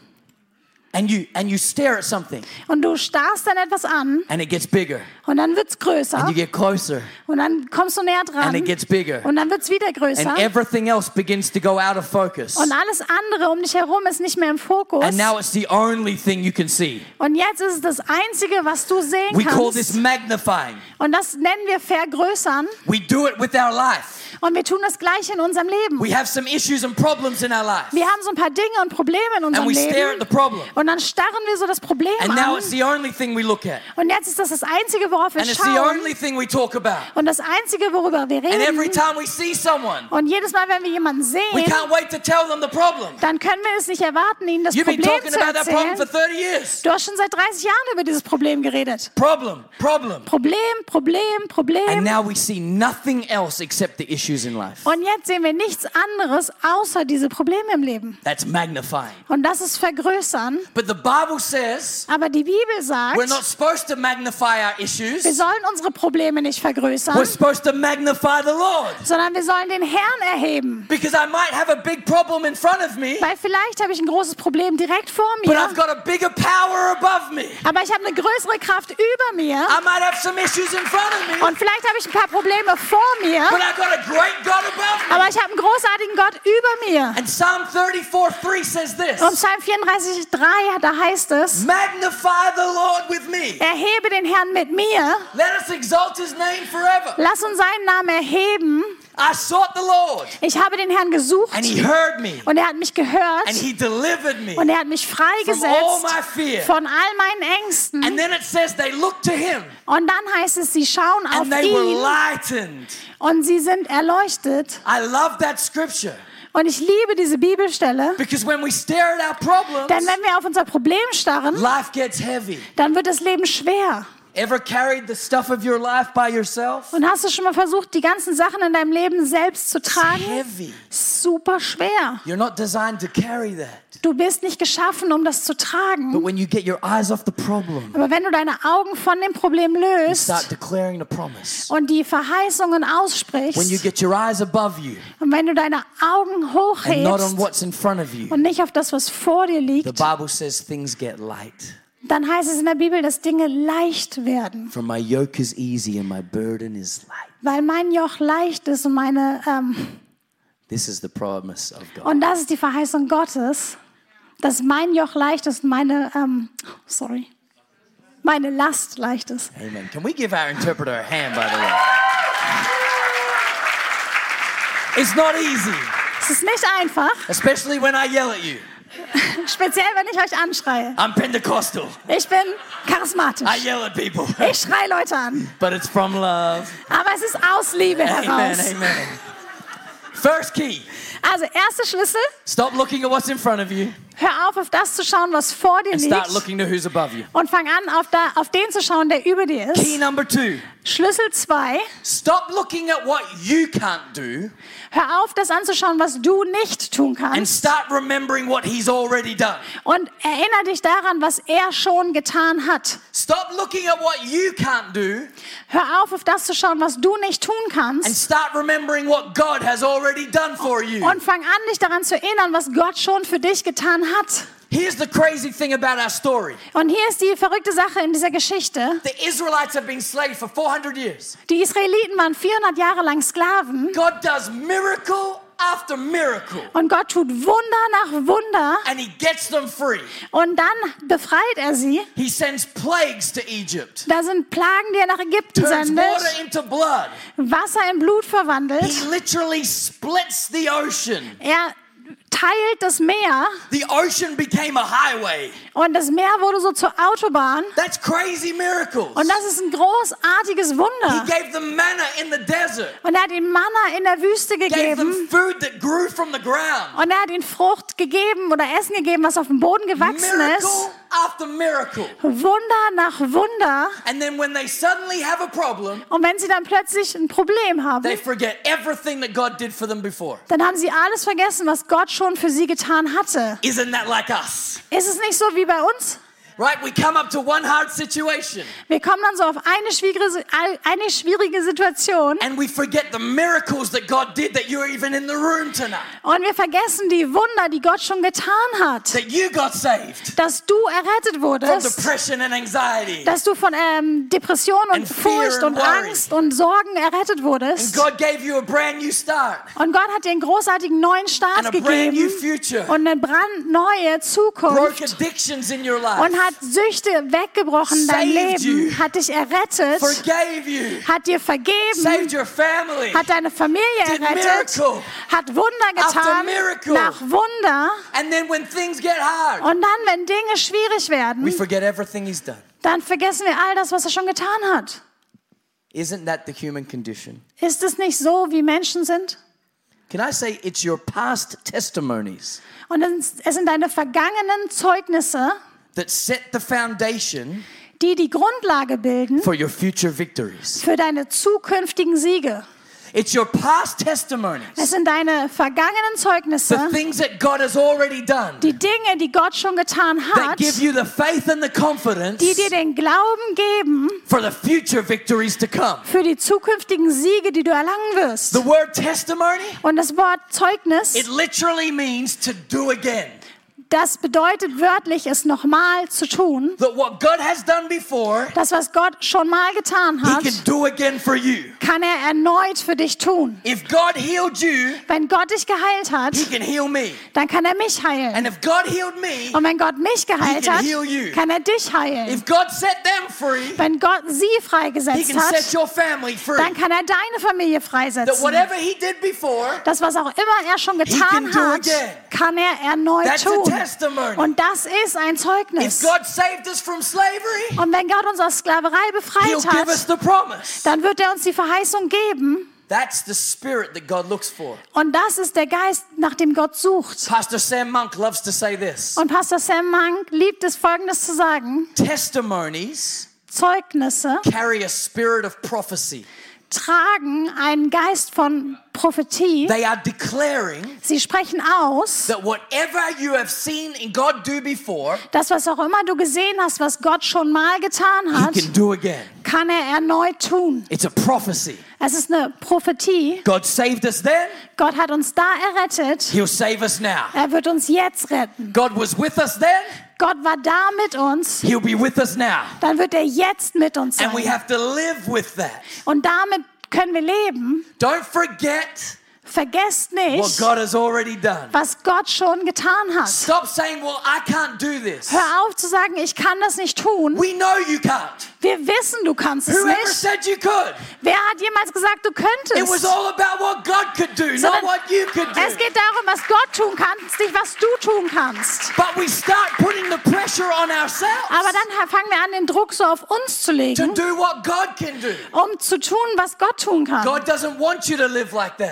And you and you stare at something Und du starrst dann etwas an and it gets bigger. und dann wird's größer And you get closer und dann kommst du näher and dran it gets bigger. und dann wird's wieder größer And everything else begins to go out of focus. und alles andere um dich herum ist nicht mehr im Fokus. And now it's the only thing you can see. Und jetzt ist es das Einzige, was du sehen We call this kannst. magnifying. Und das nennen wir vergrößern. We do it with our life. Und wir tun das Gleiche in unserem Leben. We have some issues and problems in our life. Wir haben so ein paar Dinge und Probleme in And unserem we stare at the Leben. problem. Und dann starren wir so das Problem And now it's an. the only thing we look at. Und jetzt ist das das Einzige, worauf wir And it's the schauen. only thing we talk about. Und das Einzige, worüber wir And every reden. time we see someone, Und jedes Mal, wenn wir jemanden we sehen, can't wait to tell them the problem. dann können wir es nicht erwarten, ihnen das You've been Problem talking zu about that problem for erzählen. thirty years. Du hast schon seit dreißig Jahren über dieses Problem geredet. Problem, problem. Problem, Problem, And Problem. now we see nothing else except the issues in life. Und jetzt sehen wir nichts anderes außer diese Probleme im Leben. That's magnifying. Und das ist vergrößern. But the Bible says Aber die Bibel sagt, we're not supposed to magnify our wir issues. sollen unsere Probleme nicht vergrößern, We're supposed to magnify the Lord. sondern wir sollen den Herrn erheben. Because I might have a big problem in front of me, Weil vielleicht habe ich ein großes Problem direkt vor but mir, I've got a bigger power above me. aber ich habe eine größere Kraft über mir I might have some issues in front of me, und vielleicht habe ich ein paar Probleme vor mir, but I've got a great God above me. aber ich habe einen großartigen Gott über mir. And Psalm thirty-four three says this: Und Psalm vierunddreißig drei, da heißt es, Magnify the Lord with me. erhebe den Herrn mit mir, Let us exalt his name forever. lass uns seinen Namen erheben. I sought the Lord, Ich habe den Herrn gesucht and he heard me, und er hat mich gehört and he delivered me und er hat mich from all freigesetzt my fear. von all meinen Ängsten. And then it says they looked to him, Und dann heißt es, sie schauen auf and they were ihn lightened. und sie sind erleuchtet. I love that scripture, Und ich liebe diese Bibelstelle, because when we stare at our problems, denn wenn wir auf unser Problem starren, life gets heavy. dann wird das Leben schwer. Ever carried the stuff of your life by yourself? Und hast du schon mal versucht, die ganzen Sachen in deinem Leben selbst zu tragen? Heavy. Super schwer. You're not designed to carry that. Du bist nicht geschaffen, um das zu But tragen. when you get your eyes off the problem, Aber wenn du deine Augen von dem Problem you löst start declaring the promise. und die Verheißungen When you aussprichst get your eyes above you und wenn du deine Augen and not on hochhebst what's in front of you, und nicht auf das, was vor dir the liegt, Bible says things get light. dann heißt es in der Bibel, dass Dinge leicht werden. For my yoke is easy and my burden is light. Weil mein Joch leicht ist und meine ähm, This is the promise of God. und das ist die Verheißung Gottes, dass mein Joch leicht ist und meine ähm, sorry, meine Last leicht ist. Amen. Can we give our interpreter a hand, by the way? It's not easy, Es ist nicht einfach, especially when I yell at you. speziell wenn ich euch anschreie. I'm Pentecostal. Ich bin charismatisch. I yell at people. Ich schreie Leute an. But it's from love. Aber es ist aus Liebe Amen, heraus. amen. First key, Also, erster Schlüssel, stop looking at what's in front of you hör auf, auf das zu schauen, was vor dir and start liegt. looking to who's above you. Und fang an, auf, da, auf den zu schauen, der über dir Key ist. number two, Schlüssel zwei. Stop looking at what you can't do Hör auf, das anzuschauen, was du nicht tun and kannst. start remembering what he's already done. Und erinnere dich daran, was er schon getan hat. Stop looking at what you can't do Hör auf, auf das zu schauen, was du nicht tun and kannst. start remembering what God has already done for you. Und fang an, dich daran zu erinnern, was Gott schon für dich getan hat. Here's the crazy thing about our story. Und hier ist die verrückte Sache in dieser Geschichte. The Israelites have been slaves for four hundred years. Die Israeliten waren vierhundert Jahre lang Sklaven. God does miracle after miracle Und Gott tut Wunder nach Wunder. and he gets them free. Und dann befreit er sie. He sends plagues to Egypt. Da sind Plagen, die er nach Ägypten Turns sendet. water into blood. Wasser in Blut verwandelt. He literally splits the ocean. Er teilt das Meer. The ocean became a highway. Und das Meer wurde so zur Autobahn. That's crazy miracles. Und das ist ein großartiges He Wunder. gave them manna in the desert. Und er hat ihnen Manna in der Wüste Gave them gegeben. food that grew from the ground. Und er hat ihnen Frucht gegeben oder Essen gegeben, was auf dem Boden gewachsen Miracle ist. after miracle. Wunder nach Wunder. And then when they suddenly have a problem, Und wenn sie dann plötzlich ein Problem haben, they forget everything that God did for them before. dann haben sie alles vergessen, was Gott schon für sie getan hatte. Isn't that like us? Ist es nicht so wie bei uns? Right? We come up to one hard situation Wir kommen dann so auf eine schwierige, eine schwierige Situation and we forget the miracles that God did, that you're even in the room tonight, und wir vergessen die Wunder, die Gott schon getan hat. that you got saved Dass du errettet from wurdest, depression and anxiety. dass du von ähm, Depression und And fear Furcht and und worry. Angst und Sorgen errettet And wurdest. God gave you a brand new start Und Gott hat dir einen großartigen neuen Start and a brand new gegeben future. und eine brandneue Broke Zukunft addictions in your life. und hat Süchte weggebrochen in dein Saved Leben, you. hat dich errettet, Forgave you. hat dir vergeben, Saved your family. hat deine Familie Did errettet, miracle hat Wunder after getan miracle. nach Wunder. And then when things get hard, Und dann, wenn Dinge schwierig we werden, forget everything he's done. dann vergessen wir all das, was er schon getan hat. Isn't that the human condition? Ist es nicht so, wie Menschen sind? Can I say it's your past testimonies Und es es sind deine vergangenen Zeugnisse, that set the foundation die die Grundlage bilden for your future victories? für deine zukünftigen Siege. It's your past testimonies, Es sind deine vergangenen the Zeugnisse, things that God has already done, die Dinge, die Gott schon getan that hat, give you the faith and the confidence die dir den Glauben geben for the future victories to come. für die zukünftigen Siege, die du erlangen wirst. The word testimony, Und das Wort Zeugnis, it literally means to do again. das bedeutet wörtlich, es nochmal zu tun. That what God has done before, Das, was Gott schon mal getan He hat, can do again for you. kann er erneut für dich tun. If God healed you, Wenn Gott dich geheilt hat, He can heal me. dann kann er mich heilen. And if God healed me, Und wenn Gott mich geheilt He can hat, heal you. kann er dich heilen. if God set them free, Wenn Gott sie He freigesetzt can set hat, your family free. dann kann er deine Familie That freisetzen. whatever He did before, Das, was auch immer er schon can getan do hat, again. kann er erneut That's a tun. testimony. Und das ist ein If Zeugnis. God saved us from slavery, Und wenn Gott uns aus Sklaverei He'll befreit give us hat, the promise. dann wird er uns die Verheißung geben. That's the spirit that God looks for. Und das ist der Geist, nach dem Gott sucht. Pastor Sam Monk loves to say this. Und Pastor Sam Monk liebt es, Folgendes zu sagen. Testimonies Zeugnisse carry a spirit of prophecy. tragen einen Geist von Prophetie. They are declaring Sie sprechen aus, that whatever you have seen in God do before, das, was auch immer du gesehen hast, was Gott schon mal getan He hat, can do again. kann er erneut tun. It's a prophecy. Es ist eine Prophetie. God saved us then, Gott hat uns da errettet. He'll save us now. Er wird uns jetzt retten. God was with us then, Gott war da mit uns. He'll be with us now. Dann wird er jetzt mit uns And we sein. have to live with that. Und damit können wir leben. Don't forget Vergesst what nicht, God has already done. was Gott schon getan hat. Stop saying, well, I can't do this. Hör auf zu sagen, ich kann das nicht tun. We know you can't. Wir wissen, du kannst es Whoever nicht. said you could? Wer hat jemals gesagt, du It was könntest? all about what God could do, not Sondern what you could Es do. geht darum, was Gott tun kann, nicht was du tun kannst. But we start putting the pressure on Aber ourselves dann fangen wir an, den Druck so auf uns zu to legen, do what God can do. um zu tun, was Gott tun kann. God doesn't want you to live like that. Gott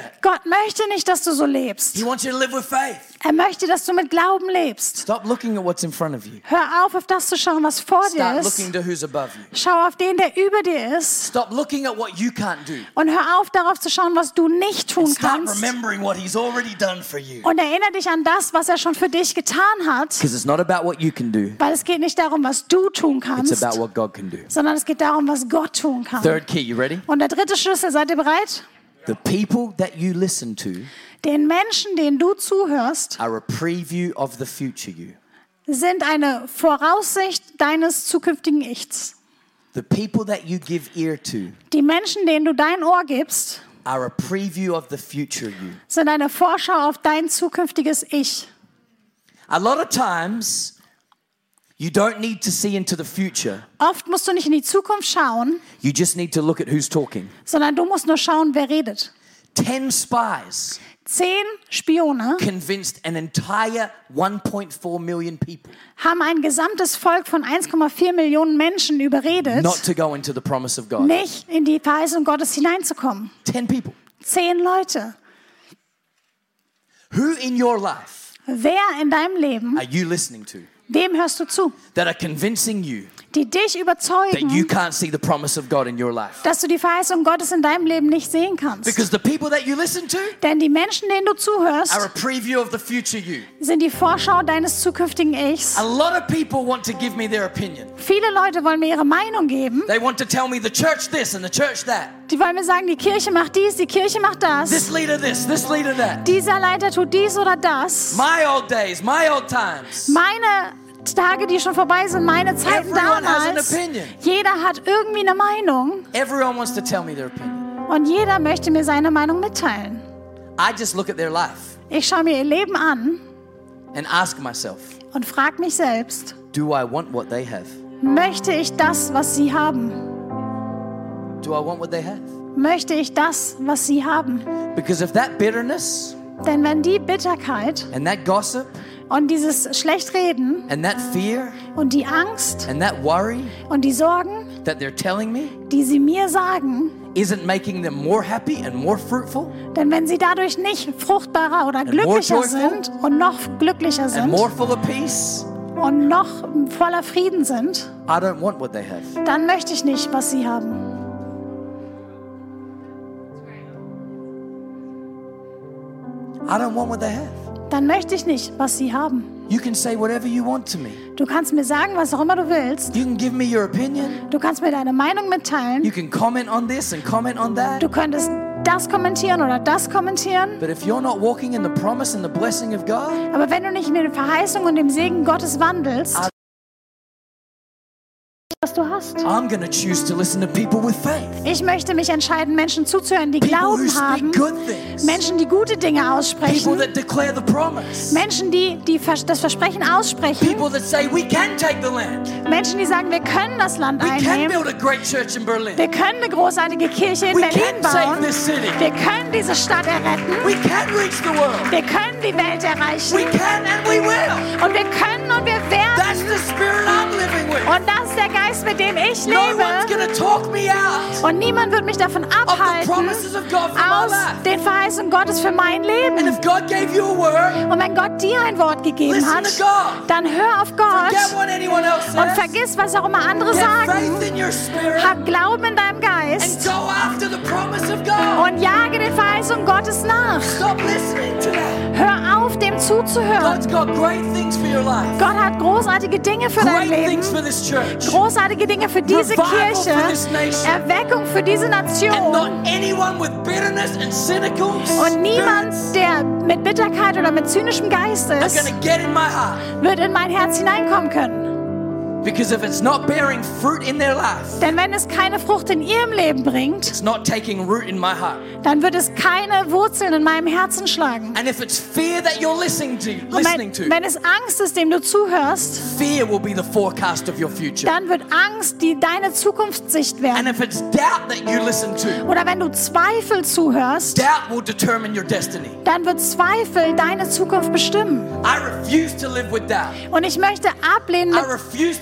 Gott möchte nicht, dass du so lebst. He wants you to live with faith. Er möchte, dass du mit Glauben lebst. Stop looking at what's in front of you. Hör auf, auf das zu schauen, was vor dir Start ist. looking to who's above you. Schau auf den, der über dir ist. Stop looking at what you can't do. Und hör auf, darauf zu schauen, was du nicht tun And start kannst. remembering what he's already done for you. Und erinnere dich an das, was er schon für dich getan hat. Because it's not about what you can do. Weil es geht nicht darum, was du tun It's kannst, about what God can do. sondern es geht darum, was Gott tun kann. Third key, you ready? Und der dritte Schlüssel, seid ihr bereit? The people that you listen to Den Menschen, denen du zuhörst, are a preview of the future you. sind eine Voraussicht deines zukünftigen Ichs. The people that you give ear to Die Menschen, denen du dein Ohr gibst, are a preview of the future you. sind eine Vorschau auf dein zukünftiges Ich. A lot of times, you don't need to see into the future. Oft musst du nicht in die Zukunft schauen, You just need to look at who's talking. sondern du musst nur schauen, wer redet. Ten spies Zehn Spione convinced an entire one point four million people haben ein gesamtes Volk von eins Komma vier Millionen Menschen überredet, not to go into the promise of God. nicht in die Verheißung Gottes hineinzukommen. Ten people. Zehn Leute. Who in your life Wer in deinem Leben, are you listening to wem hörst du zu? that are convincing you Die dich that you überzeugen, can't see the promise of God in your life? dass du die Verheißung Gottes in deinem Leben nicht sehen kannst. Because the people that you listen to Denn die Menschen, denen du zuhörst, are a preview of the future you. sind die Vorschau deines zukünftigen Ichs. A lot of people want to give me their opinion. Viele Leute wollen mir ihre Meinung geben. They want to tell me the church this and the church that. Die wollen mir sagen, die Kirche macht dies, die Kirche macht das. This leader this, this leader that. Dieser Leiter tut dies oder das. My old days, my old times. Meine Tage, die schon vorbei sind, meine Zeiten Everyone has an damals. opinion. Jeder hat irgendwie eine Meinung Everyone wants to tell me their opinion. und jeder möchte mir seine Meinung mitteilen. I just look at their life Ich schaue mir ihr Leben an and ask myself, und frage mich selbst, do I want what they have? möchte ich das, was sie haben? Do I want what they have? Möchte ich das, was sie haben? Because if that bitterness Denn wenn die Bitterkeit and that gossip und dieses Schlechtreden and that fear und die Angst and that worry und die Sorgen, that they're telling me die sie mir sagen, isn't making them more happy and more fruitful denn wenn sie dadurch nicht fruchtbarer oder glücklicher more joyful sind und noch glücklicher and sind more full of peace, und noch voller Frieden sind, I don't want what they have. dann möchte ich nicht, was sie haben. I don't want what they have. Dann möchte ich nicht, was sie haben. You can say whatever you want to me. Du kannst mir sagen, was auch immer du willst. You can give me your opinion. Du kannst mir deine Meinung mitteilen. You can comment on this and comment on that. Du könntest das kommentieren oder das kommentieren. But if you're not walking in the promise and the blessing of God, Aber wenn du nicht in der Verheißung und dem Segen Gottes wandelst, I- was du hast. I'm going to choose to listen to people with faith. Ich möchte mich entscheiden, Menschen zuzuhören, die People who Glauben speak haben. good things. Menschen, die gute Dinge People aussprechen. that declare the promise. Menschen, die, die vers- das Versprechen aussprechen. People that say we can take the land. Menschen, die sagen, wir können das Land We can einnehmen. build a great church in Berlin. Wir können eine großartige Kirche in We Berlin can save bauen. this city. Wir können diese Stadt erretten. We can reach the world. Wir können die Welt erreichen. We can and we will. Und wir können und wir werden. That's the spirit I'm living with. Und das ist der Geist, mit dem ich No one's lebe. going to talk me out Und niemand wird mich davon of the abhalten, promises of God for my aus life. den Verheißungen Gottes für mein And Leben. if God gave you a word, Und wenn Gott dir ein Wort gegeben listen hat, to God. dann hör auf Gott Forget what anyone else und says. vergiss, was auch immer andere Get sagen. faith in your spirit Hab Glauben in deinem and Geist go after the promise of God. und jage den Verheißungen Gottes nach. Stop listening to that. Hör auf, dem zuzuhören. God's got great things for your life. Gott hat großartige Dinge für dein Great Leben. things for this church. Großartige Dinge für diese Revival Kirche. for this nation. Erweckung für diese And Nation. not anyone with bitterness and cynical Und niemand, spirits der mit Bitterkeit oder mit zynischem Geist are ist, going to get in my heart. wird in mein Herz hineinkommen können. Because if it's not bearing fruit in their life, Denn wenn es keine Frucht in ihrem Leben bringt, it's not taking root in my heart. dann wird es keine Wurzeln in meinem Herzen schlagen. And if it's fear that you're listening to, Und listening wenn, to, wenn es Angst ist, dem du zuhörst, fear will be the forecast of your future. dann wird Angst die deine Zukunftssicht And werden. if it's doubt that you listen to, Oder wenn du Zweifel zuhörst, doubt will determine your destiny. dann wird Zweifel deine Zukunft bestimmen. I refuse to live with doubt. Und ich möchte ablehnen I mit, refuse to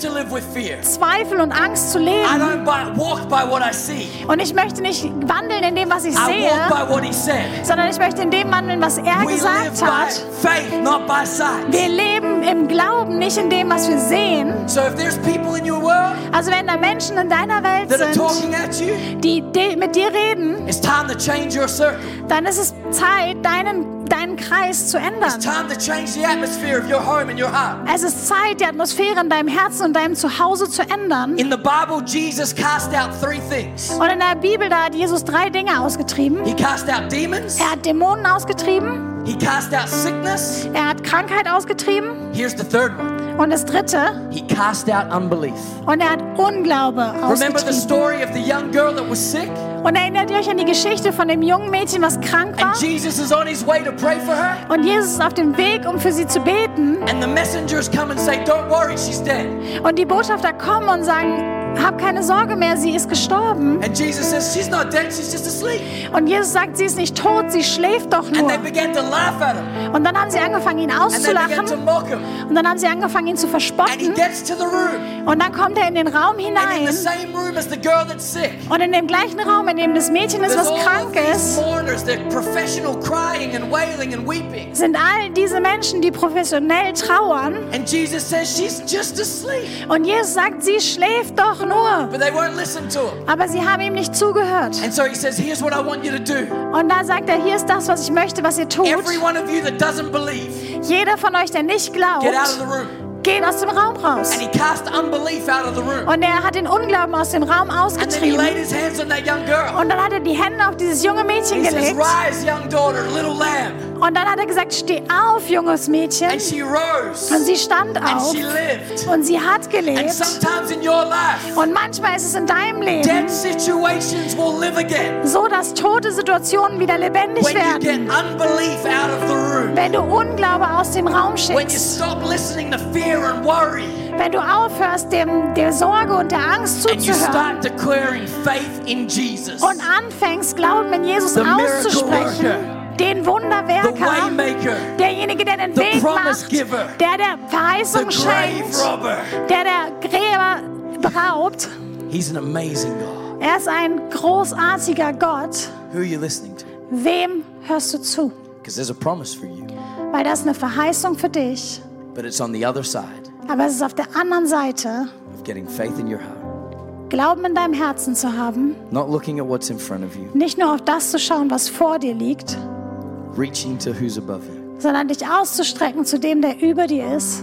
to live with fear. Zweifel und Angst zu I leben. don't by, walk by what I see. Und ich möchte nicht wandeln in dem, was ich I sehe, walk by what he said. sondern ich möchte in dem wandeln, was er We live gesagt by hat. faith, not by sight. Wir leben im Glauben, nicht in dem, was wir sehen. So if there's people in your world Also wenn da Menschen in deiner Welt that are sind, talking at you, die de- mit dir reden, it's time to change your circle. dann ist es Zeit, deinen, deinen Kreis zu ändern. It's time to change the atmosphere of your home and your heart. Es ist Zeit, die Atmosphäre in deinem Herzen und deinem Zuhause zu ändern. In the Bible, Jesus cast out three things. Und in der Bibel, da hat Jesus drei Dinge ausgetrieben. He cast out demons. Er hat Dämonen ausgetrieben, He cast out sickness. er hat Krankheit ausgetrieben Here's the third one. und das dritte, He cast out unbelief. und er hat Unglaube Remember the ausgetrieben. story of the young girl that was sick? Und erinnert ihr euch an die Geschichte von dem jungen Mädchen, was krank war? And Jesus is on his way to pray for her. Und Jesus ist auf dem Weg, um für sie zu beten. And the messengers come and say, don't worry, she's dead. Und die Botschafter kommen und sagen, hab keine Sorge mehr, sie ist gestorben. And Jesus says, she's not dead, she's just asleep. Und Jesus sagt, sie ist nicht tot, sie schläft doch And they nur. began to laugh at him. Und dann haben sie angefangen, ihn And they began to auszulachen. mock him. Und dann haben sie angefangen, ihn zu And he verspotten. gets to the room. Und dann kommt er in den Raum And in hinein. the same room as the girl that's sick. Und in dem gleichen Raum, in dem das Mädchen ist, There's was all krank of these ist, mourners, they're professional crying and wailing and weeping. sind all diese Menschen, die professionell trauern. And Jesus says, she's just asleep. Und Jesus sagt, sie schläft doch nur. But they won't listen to him. Aber sie haben ihm nicht zugehört. And so he says, here's what I want you to do. Und da sagt er, hier ist das, was ich möchte, was ihr tut. Every one of you that doesn't believe, Jeder von euch, der nicht glaubt, get out of the room. geht aus dem Raum raus. And he cast unbelief out of the room. Und er hat den Unglauben aus dem Raum And then he ausgetrieben. laid his hands on that young girl. Und dann hat er die Hände auf dieses junge Mädchen He says, gelegt. rise, young daughter, little lamb. Und dann hat er gesagt, steh auf, junges Mädchen. And she rose. Und sie stand And auf. she lived. Und sie hat And gelebt. sometimes in your life, Und manchmal ist es in deinem dead Leben situations will live again. so, dass tote Situationen wieder lebendig When you get werden. unbelief out of the room. Wenn du Unglaube aus dem Raum When you schickst. stop listening to fear and worry. Wenn du aufhörst, dem, der Sorge und der Angst And you zuzuhören. start declaring faith in Jesus. Und anfängst, Glauben in Jesus The miracle auszusprechen. worker. Den The Wunderwerker. waymaker. Derjenige, der den The Weg promise macht. giver. Der der The Verheißung grave schenkt. robber. Der der Gräber beraubt. He's an amazing God. Er ist ein großartiger Gott. Who are you listening to? Wem hörst du zu? Because there's a promise for you. Weil das ist eine Verheißung für dich. But it's on the other side Aber es ist auf der anderen Seite, of getting faith in your heart. Glauben in deinem Herzen zu haben. Not looking at what's in front of you. Nicht nur auf das zu schauen, was vor dir liegt, Reaching to who's above you. sondern dich auszustrecken zu dem, der über dir ist.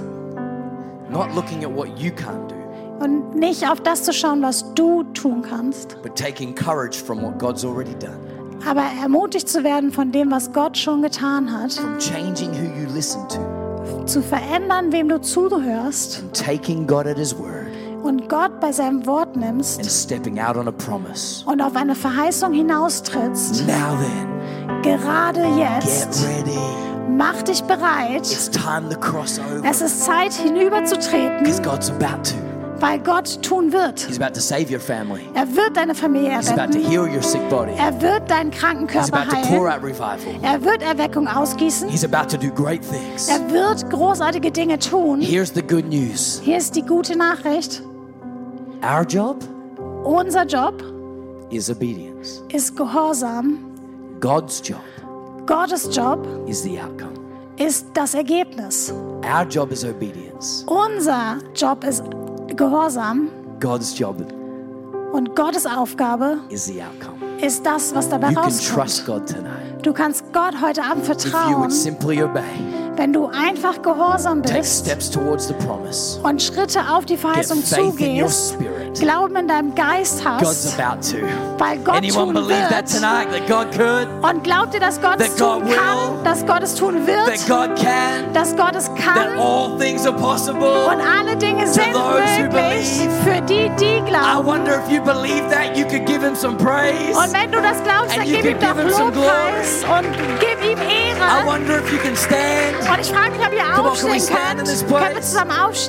Not looking at what you can't do. Und nicht auf das zu schauen, was du tun kannst. But taking courage from what God's already done. Aber ermutigt zu werden von dem, was Gott schon getan hat. From changing who you listen to. Zu verändern, wem du zuhörst. And taking God at His word. Und Gott bei seinem Wort And nimmst. stepping out on a promise. Und auf eine Verheißung hinaustrittst. Now then, Gerade get jetzt. ready. Mach dich bereit. It's time to cross over. Es ist Zeit, hinüberzutreten, Because God's about to. weil Gott tun wird. He's about to save your family. Er wird deine Familie He's about to retten. heal your sick body. Er wird deinen kranken He's Körper about to pour heilen. out revival. Er wird Erweckung ausgießen. He's about to do great things. Er wird großartige Dinge tun. Here's the good news. Hier ist die gute Nachricht. Our job Unser Job is obedience. ist Gehorsam. God's job Gottes Job is the outcome. ist das Ergebnis. Our job is obedience. Unser Job ist Gehorsam. God's job Und Gottes Aufgabe is the outcome. ist das, was dabei You can rauskommt. trust God tonight. Du kannst Gott heute Abend If you vertrauen, would simply obey, wenn du einfach gehorsam take bist steps towards the promise, und Schritte auf die get Verheißung faith in your zugehst, spirit. Glauben in deinem Geist God's hast, about to. weil Gott Anyone tun believe that wird. tonight? That God could? Und glaubt ihr, dass Gott es That God tun will. kann, dass Gott es tun That wird, God can? dass Gott es That kann all things are possible? und alle Dinge sind those who möglich believe. für die, die I glauben. wonder if you believe that, you could give Him some praise. Und wenn du das glaubst, And dann you gib ihm can doch give him some Lobpreis und gib ihm I Ehre. wonder if you can stand. Und ich frage mich, ob ihr Come on, can we aufstehen stand in könnt. this Können wir place? zusammen aufstehen?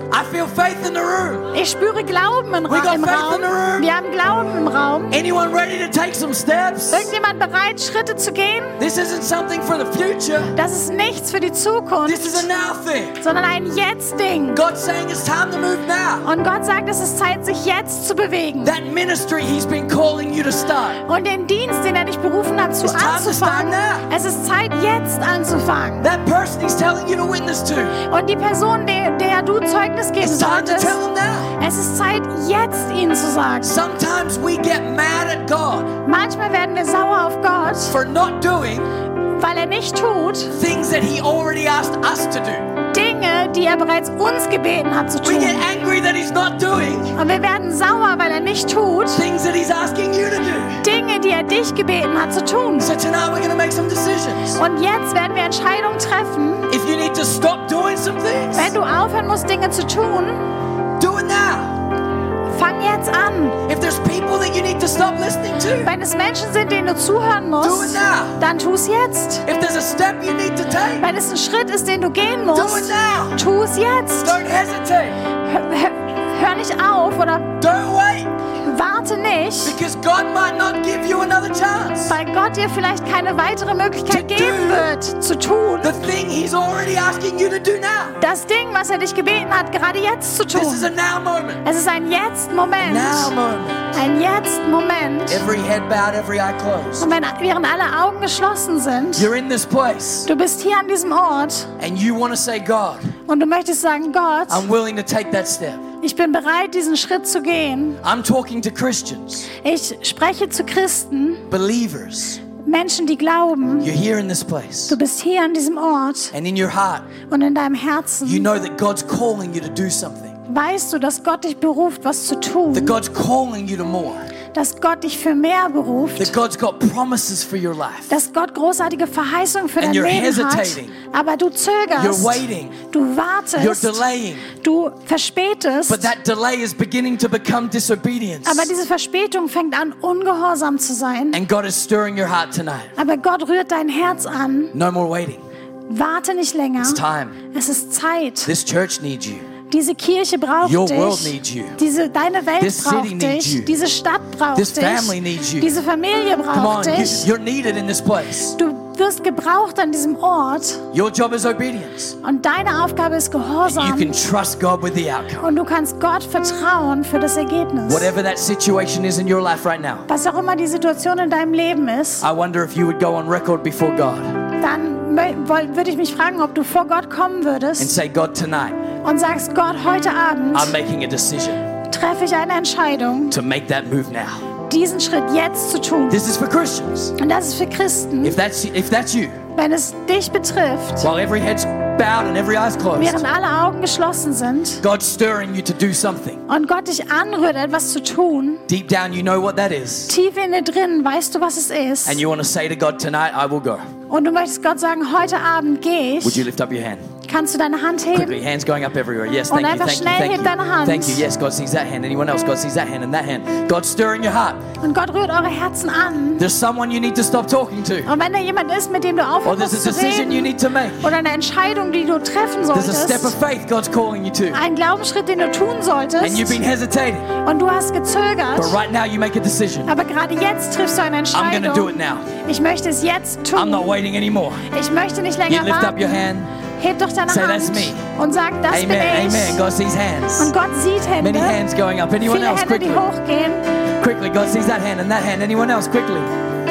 I feel faith in the room. Ich spüre Glauben im, We got Ra im faith in the Raum. room. Wir haben Glauben im Raum. Anyone ready to take some steps? Irgendjemand bereit, Schritte zu gehen? This isn't something for the future. Das ist nichts für die Zukunft, This is a now thing. sondern ein Jetzt-Ding. God's saying it's time to move now. Und Gott sagt, es ist Zeit, sich jetzt zu bewegen. That ministry He's been calling you to start. Und den Dienst, den er dich berufen hat, zu It's time to start anzufangen, now. es ist Zeit, jetzt anzufangen. That person He's telling you to witness to. Und die Person, der, der du Zeugnis geben It's time to solltest, tell them now. es ist Zeit, jetzt ihnen zu sagen. Sometimes we get mad at God Manchmal werden wir sauer auf Gott, for not doing weil er nicht tut, things that He already asked us to do. Dinge, die er bereits uns gebeten hat zu We tun. get angry that He's not doing Und wir werden sauer, weil er nicht tut, things that He's asking you to do. Dinge, die er dich gebeten hat zu tun. So tonight we're going to make some decisions. Und jetzt werden wir Entscheidungen treffen. If you need to stop doing some things, Wenn du aufhören musst, Dinge zu tun, do it now. fang jetzt an. If there's people that you need to stop listening to, Wenn es Menschen sind, denen du zuhören do it musst, now. dann tu es jetzt. If there's a step you need to take, Wenn es ein Schritt ist, den du gehen do it musst, now. tu es jetzt. Don't hesitate. Hör, hör, hör nicht auf oder Don't wait, warte nicht, because God might not give you another chance. weil Gott dir vielleicht keine weitere Möglichkeit To geben do wird, zu tun, The thing He's already asking you to do now. das Ding, was er dich gebeten hat, gerade jetzt zu This is a tun. now moment. Es ist ein Jetzt-Moment. Now moment. Ein Jetzt-Moment. Every head bowed, every eye closed. Und wenn, während alle Augen geschlossen sind, You're in this place du bist hier an diesem Ort and you want to say, God, und du möchtest sagen, Gott, I'm willing to take that step. ich bin bereit, diesen Schritt zu gehen. I'm talking to Christians, Ich spreche zu Christen, believers. Menschen, die glauben, You're here in this place. du bist hier an diesem Ort And in your heart, und in deinem Herzen you know that God's calling you to do something. weißt du, dass Gott dich beruft, was zu That tun, God's calling you to more. dass Gott dich für mehr beruft, That God's got promises for your life. dass Gott großartige Verheißungen für And dein you're Leben hesitating. hat, aber du zögerst, You're waiting. du You're wartest, delaying. du verspätest, But that delay is beginning to become disobedience. aber diese Verspätung fängt an, ungehorsam zu sein. And God is stirring your heart tonight. Aber Gott rührt dein Herz an. No more waiting. Warte nicht länger. It's time. Es ist Zeit. This church needs you. Diese Kirche braucht Your dich. world needs you. Diese, deine Welt This city braucht needs dich. you. Diese Stadt braucht This dich. family needs you. Diese Familie Come braucht on, you, dich. you're needed in this place. Du wirst gebraucht an diesem Ort. Your job is obedience. Und deine Aufgabe ist You Gehorsam. can trust God with the outcome. Und du kannst Gott vertrauen für das Ergebnis. Whatever that situation is in your life right now, Was auch immer die Situation in deinem Leben ist, I wonder if you would go on record before God dann mö- woll- würde ich mich fragen, ob du vor Gott kommen and würdest say, God, tonight und sagst, Gott, heute Abend I'm making a decision treffe ich eine Entscheidung, to make that move now. diesen Schritt jetzt zu tun. This is for Christians. Und das ist für Christen, If that's if that's you, wenn es dich betrifft, while every head's bowed and every eye's closed, während alle Augen geschlossen sind God's stirring you to do something. und Gott dich anrührt, etwas zu tun, Deep down, you know what that is. tief in dir drin weißt du, was es ist. And you want to say to God, tonight I will go. Und du möchtest Gott sagen, heute Abend gehe Would you ich. lift up your hand? Kannst du deine Hand Quickly, heben? hands going up everywhere. Yes, Und thank you, einfach thank you, schnell thank hebt deine you. Hand. Thank you, yes, God sees that hand. Anyone else? God sees that hand and that hand. God's stirring your heart. Und Gott rührt eure Herzen an. There's someone you need to stop talking to. Und wenn da jemand ist, mit dem du Or aufhören there's a musst zu decision you reden, need to make. oder eine Entscheidung, die du treffen There's a step of solltest, faith God's calling you to. ein Glaubensschritt, den du tun And solltest, you've been hesitating. und du hast gezögert, But right now you make a decision. aber gerade jetzt triffst du eine I'm going to do it Entscheidung. now. Ich möchte es jetzt I'm not tun. waiting anymore. Ich möchte nicht You länger lift up your warten. hand. Heb doch deine Say, Hand "That's me." und sag, das Amen, bin ich. amen. God sees hands. Und Gott sieht Hände, Many hands going up. Anyone viele else? Hände, die Quickly. hochgehen. Quickly, God sees that hand and that hand. Anyone else? Quickly.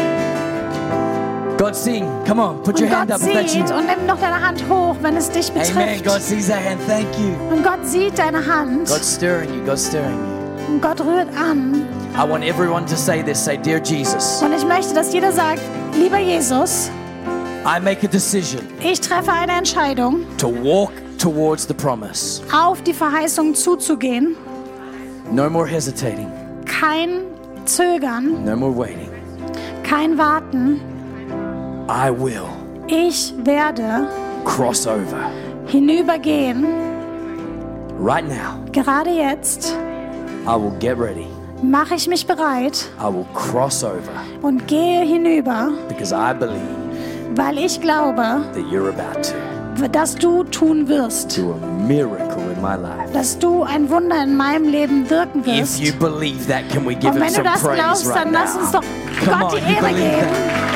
God's seeing. Come on, put Und your hand Gott up if that's you. sieht und nimm doch deine Hand hoch, wenn es dich Amen. betrifft. God sees that hand. Thank you. Und Gott sieht deine Hand God's stirring you. God's stirring you. und Gott rührt an. I want everyone to say this. Say, Dear Jesus, Und ich möchte, dass jeder sagt, lieber Jesus, I make a decision ich treffe eine Entscheidung, to walk towards the promise. auf die Verheißung zuzugehen. No more hesitating. Kein Zögern, No more waiting. kein Warten. I will Ich werde cross over hinübergehen, right now. gerade jetzt I will get ready. mache ich mich bereit I will cross over und gehe hinüber, because I believe weil ich glaube, that you're about to dass du tun wirst. do a miracle in in my life. dass du ein Wunder in meinem Leben wirken If wirst. you believe that, can we give Und him wenn du some das praise glaubst, right dann lass uns now? doch Come Gott on, die you Ehre believe geben.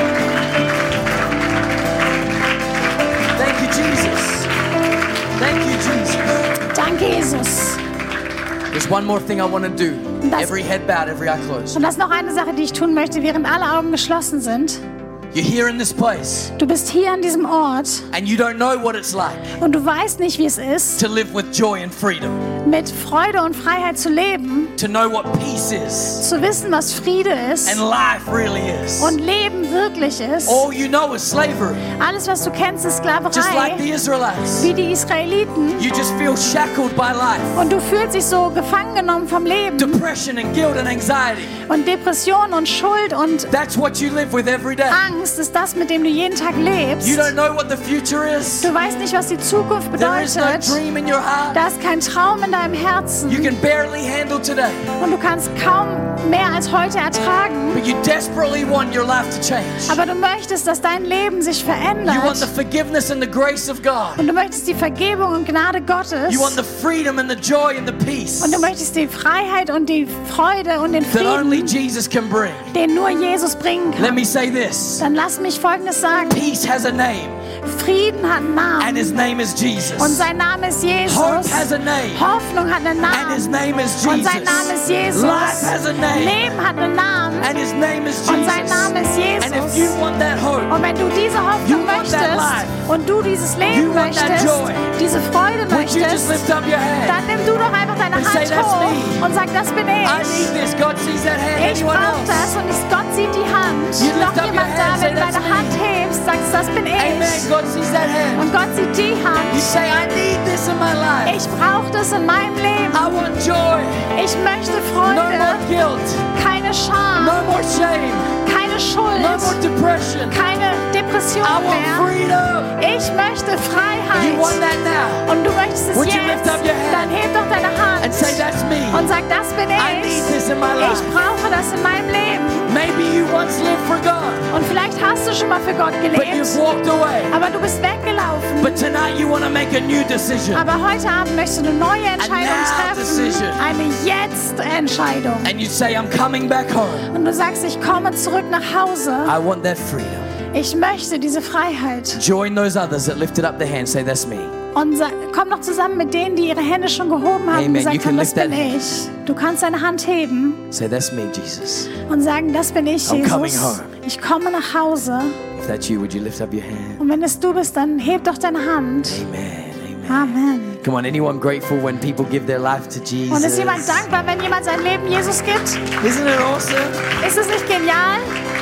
that? Thank you, Jesus. Thank you, Jesus. Danke, Jesus. There's one more thing I want to do. Das- Every head bowed, every eye closed. Und das ist noch eine Sache, die ich tun möchte, während alle Augen geschlossen sind. You're here in this place, Du bist hier an diesem Ort and you don't know what it's like und du weißt nicht, wie es ist, to live with joy and freedom, mit Freude und Freiheit zu leben, to know what peace is zu wissen, was Friede ist and life really is. und Leben wirklich ist. All you know is slavery, Alles, was du kennst, ist just like the Sklaverei, Israelites. wie die Israeliten. You just feel shackled by life, Und du fühlst dich so gefangen genommen vom Leben depression and guilt and anxiety. und Depression und Schuld und That's what you live with every day. Angst ist das, mit dem du jeden Tag lebst. You don't know what the future is. Du weißt nicht, was die Zukunft There is no bedeutet. dream in your heart. Da ist kein Traum in deinem Herzen You can barely handle today, und du kannst kaum mehr als heute ertragen. but you desperately want your life to change. Aber du möchtest, dass dein Leben sich You want the verändert forgiveness and the grace of God. und du möchtest die Vergebung und Gnade Gottes You want the freedom and the joy and the peace und du möchtest die Freiheit und die Freude und den that only Frieden, Jesus can bring. den nur Jesus bringen Let kann. me say this. Dann lass mich Folgendes sagen. Peace has a name, Frieden hat einen and Namen his name is Jesus. und sein Name ist Jesus. Hope has a name, Hoffnung hat einen and his Namen name is und sein Name ist Jesus. Jesus. Life has a name, Leben hat einen Namen and his name is und sein Jesus. Name ist And if you Jesus. want that hope, Und wenn du diese You Hoffnung want that möchtest life. und du dieses You Leben want that möchtest, joy. diese Freude would you just möchtest, lift up your hand? dann nimm du doch einfach deine And say, Hand "That's hoch me. und sag, das bin I need ich. this. God sees that hand. Ich Anyone brauche das else? und ich, Gott sieht die Hand. You lift Noch up jemand your da, hand, say, wenn du "That's deine me." Hand hebst, sagst, das bin Amen. ich. God sees that hand. Und Gott sieht die You Hand. say, I need this in my life. Ich brauche das in meinem Leben. I want joy. Ich möchte No more Freude, guilt. keine Scham, No more shame. keine Schuld, No more depression. keine Depression I want mehr. freedom. Ich möchte You Freiheit. want that now? Und du möchtest es Would you jetzt. lift up your hand Dann heb doch deine Hand And say, that's me. und sag, das bin I need ich. this in my Ich life. brauche das in meinem Leben. Maybe you once lived for God, Und vielleicht hast du schon mal für Gott but you've gelebt, walked away. aber du bist weggelaufen. But tonight you want to make a new decision. Aber heute Abend möchtest du eine neue Entscheidung now decision. treffen. Eine Jetzt-Entscheidung. And you say, I'm coming back home. Und du sagst, ich komme zurück nach Hause. I want that freedom. Ich möchte diese Freiheit. Join those others that lifted up their hand. Say, that's me. Und sa- komm doch zusammen mit denen, die ihre Hände schon gehoben haben Amen. und You gesagt can haben, das lift bin that ich. Du kannst deine Hand heben Say, that's me, Jesus. und sagen, das bin ich, I'm coming Jesus. home. Ich komme nach Hause. If that's you, would you lift up your hand? Und wenn es du bist, dann heb doch deine Hand. Amen. Amen. Amen. Come on, anyone grateful when people give their life to Jesus? Und ist jemand dankbar, wenn jemand sein Leben Jesus gibt? Isn't it awesome? Ist es nicht genial?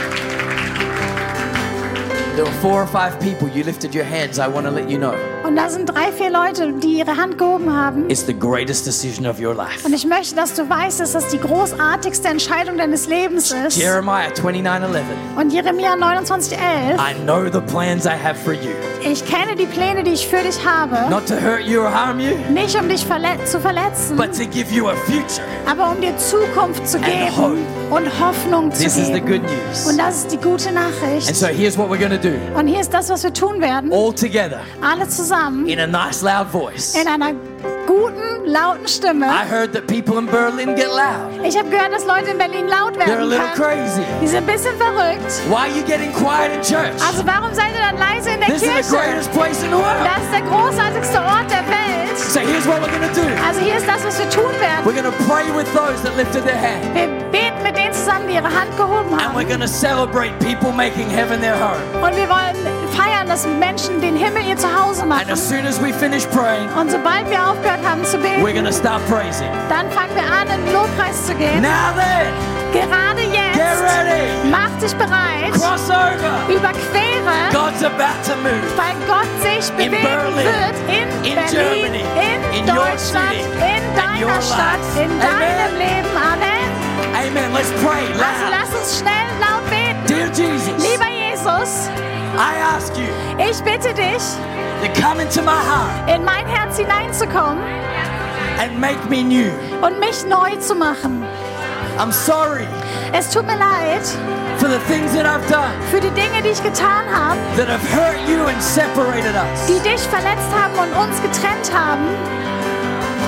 There were four or five people. You lifted your hands. I want to let you know. Und da sind drei, vier Leute, die ihre Hand gehoben haben. It's the greatest decision of your life. Und ich möchte, dass du weißt, dass das die großartigste Entscheidung deines Lebens ist. Jeremiah twenty-nine eleven. Und Jeremia neunundzwanzig elf. I know the plans I have for you. Ich kenne die Pläne, die ich für dich habe. Not to hurt you or harm you, Nicht um dich verle- zu verletzen, but to give you a future. aber um dir Zukunft zu And geben hope. und Hoffnung zu This is the geben. good news. Und das ist die gute Nachricht. And so here's what we're going to do. Und hier ist das, was wir tun werden. All together, Alle zusammen in a nice loud voice. in einer guten, lauten Stimme. I heard that people in Berlin get loud. Ich habe gehört, dass Leute in Berlin laut They're a werden little können. crazy. Die sind ein bisschen verrückt. Why are you getting quiet in church? Also warum seid ihr dann leise in der This is the Kirche? greatest place in the world. Das ist der großartigste Ort der Welt. So here's what we're going to do. Also hier ist das, was wir tun werden. We're going to pray with those that lifted their hand. Wir beten mit denen zusammen, die ihre Hand gehoben And we're haben. going to celebrate people making heaven their home. Und wir wollen feiern, dass Menschen den Himmel ihr Zuhause And machen. as soon as we finish praying, Und sobald wir aufgehört haben zu we're beten, going to start praising. dann fangen wir an, in den Lobpreis zu gehen. Now then, Gerade get jetzt, ready. mach dich bereit, Cross over. überquere, God's about to move. weil Gott sich In bewegen Berlin, wird in, in Berlin, Germany, in, in your Deutschland, city, in in your deiner Stadt, life. in Amen. deinem Leben. Amen. Amen. Let's pray Also loud. lass uns schnell laut beten. Dear Jesus, Lieber Jesus, I ask you ich bitte dich, to come into my heart in mein Herz hineinzukommen and make me new. und mich neu zu machen. I'm sorry Es tut mir leid for the things that I've done für die Dinge, die ich getan habe, that have hurt you and separated us. die dich verletzt haben und uns getrennt haben.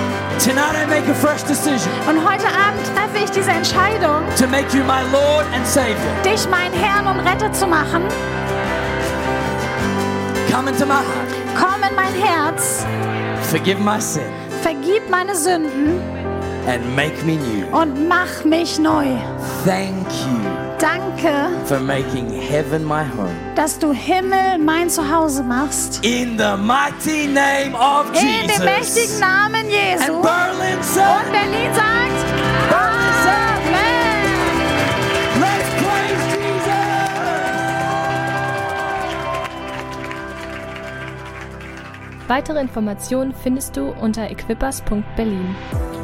Tonight I make a fresh decision Und heute Abend treffe ich diese Entscheidung, to make you my Lord and Savior. dich mein Herrn und Retter zu machen. Come into my heart. Komm in mein Herz, Forgive my sin vergib meine Sünden and make me new. und mach mich neu. Thank you Danke, for making heaven my home. dass du Himmel mein Zuhause machst. In the mighty name of In dem mächtigen Jesus. Namen Jesu. And Berlin Und said, Berlin sagt, Amen. let's praise Jesus. Weitere Informationen findest du unter equippers punkt berlin.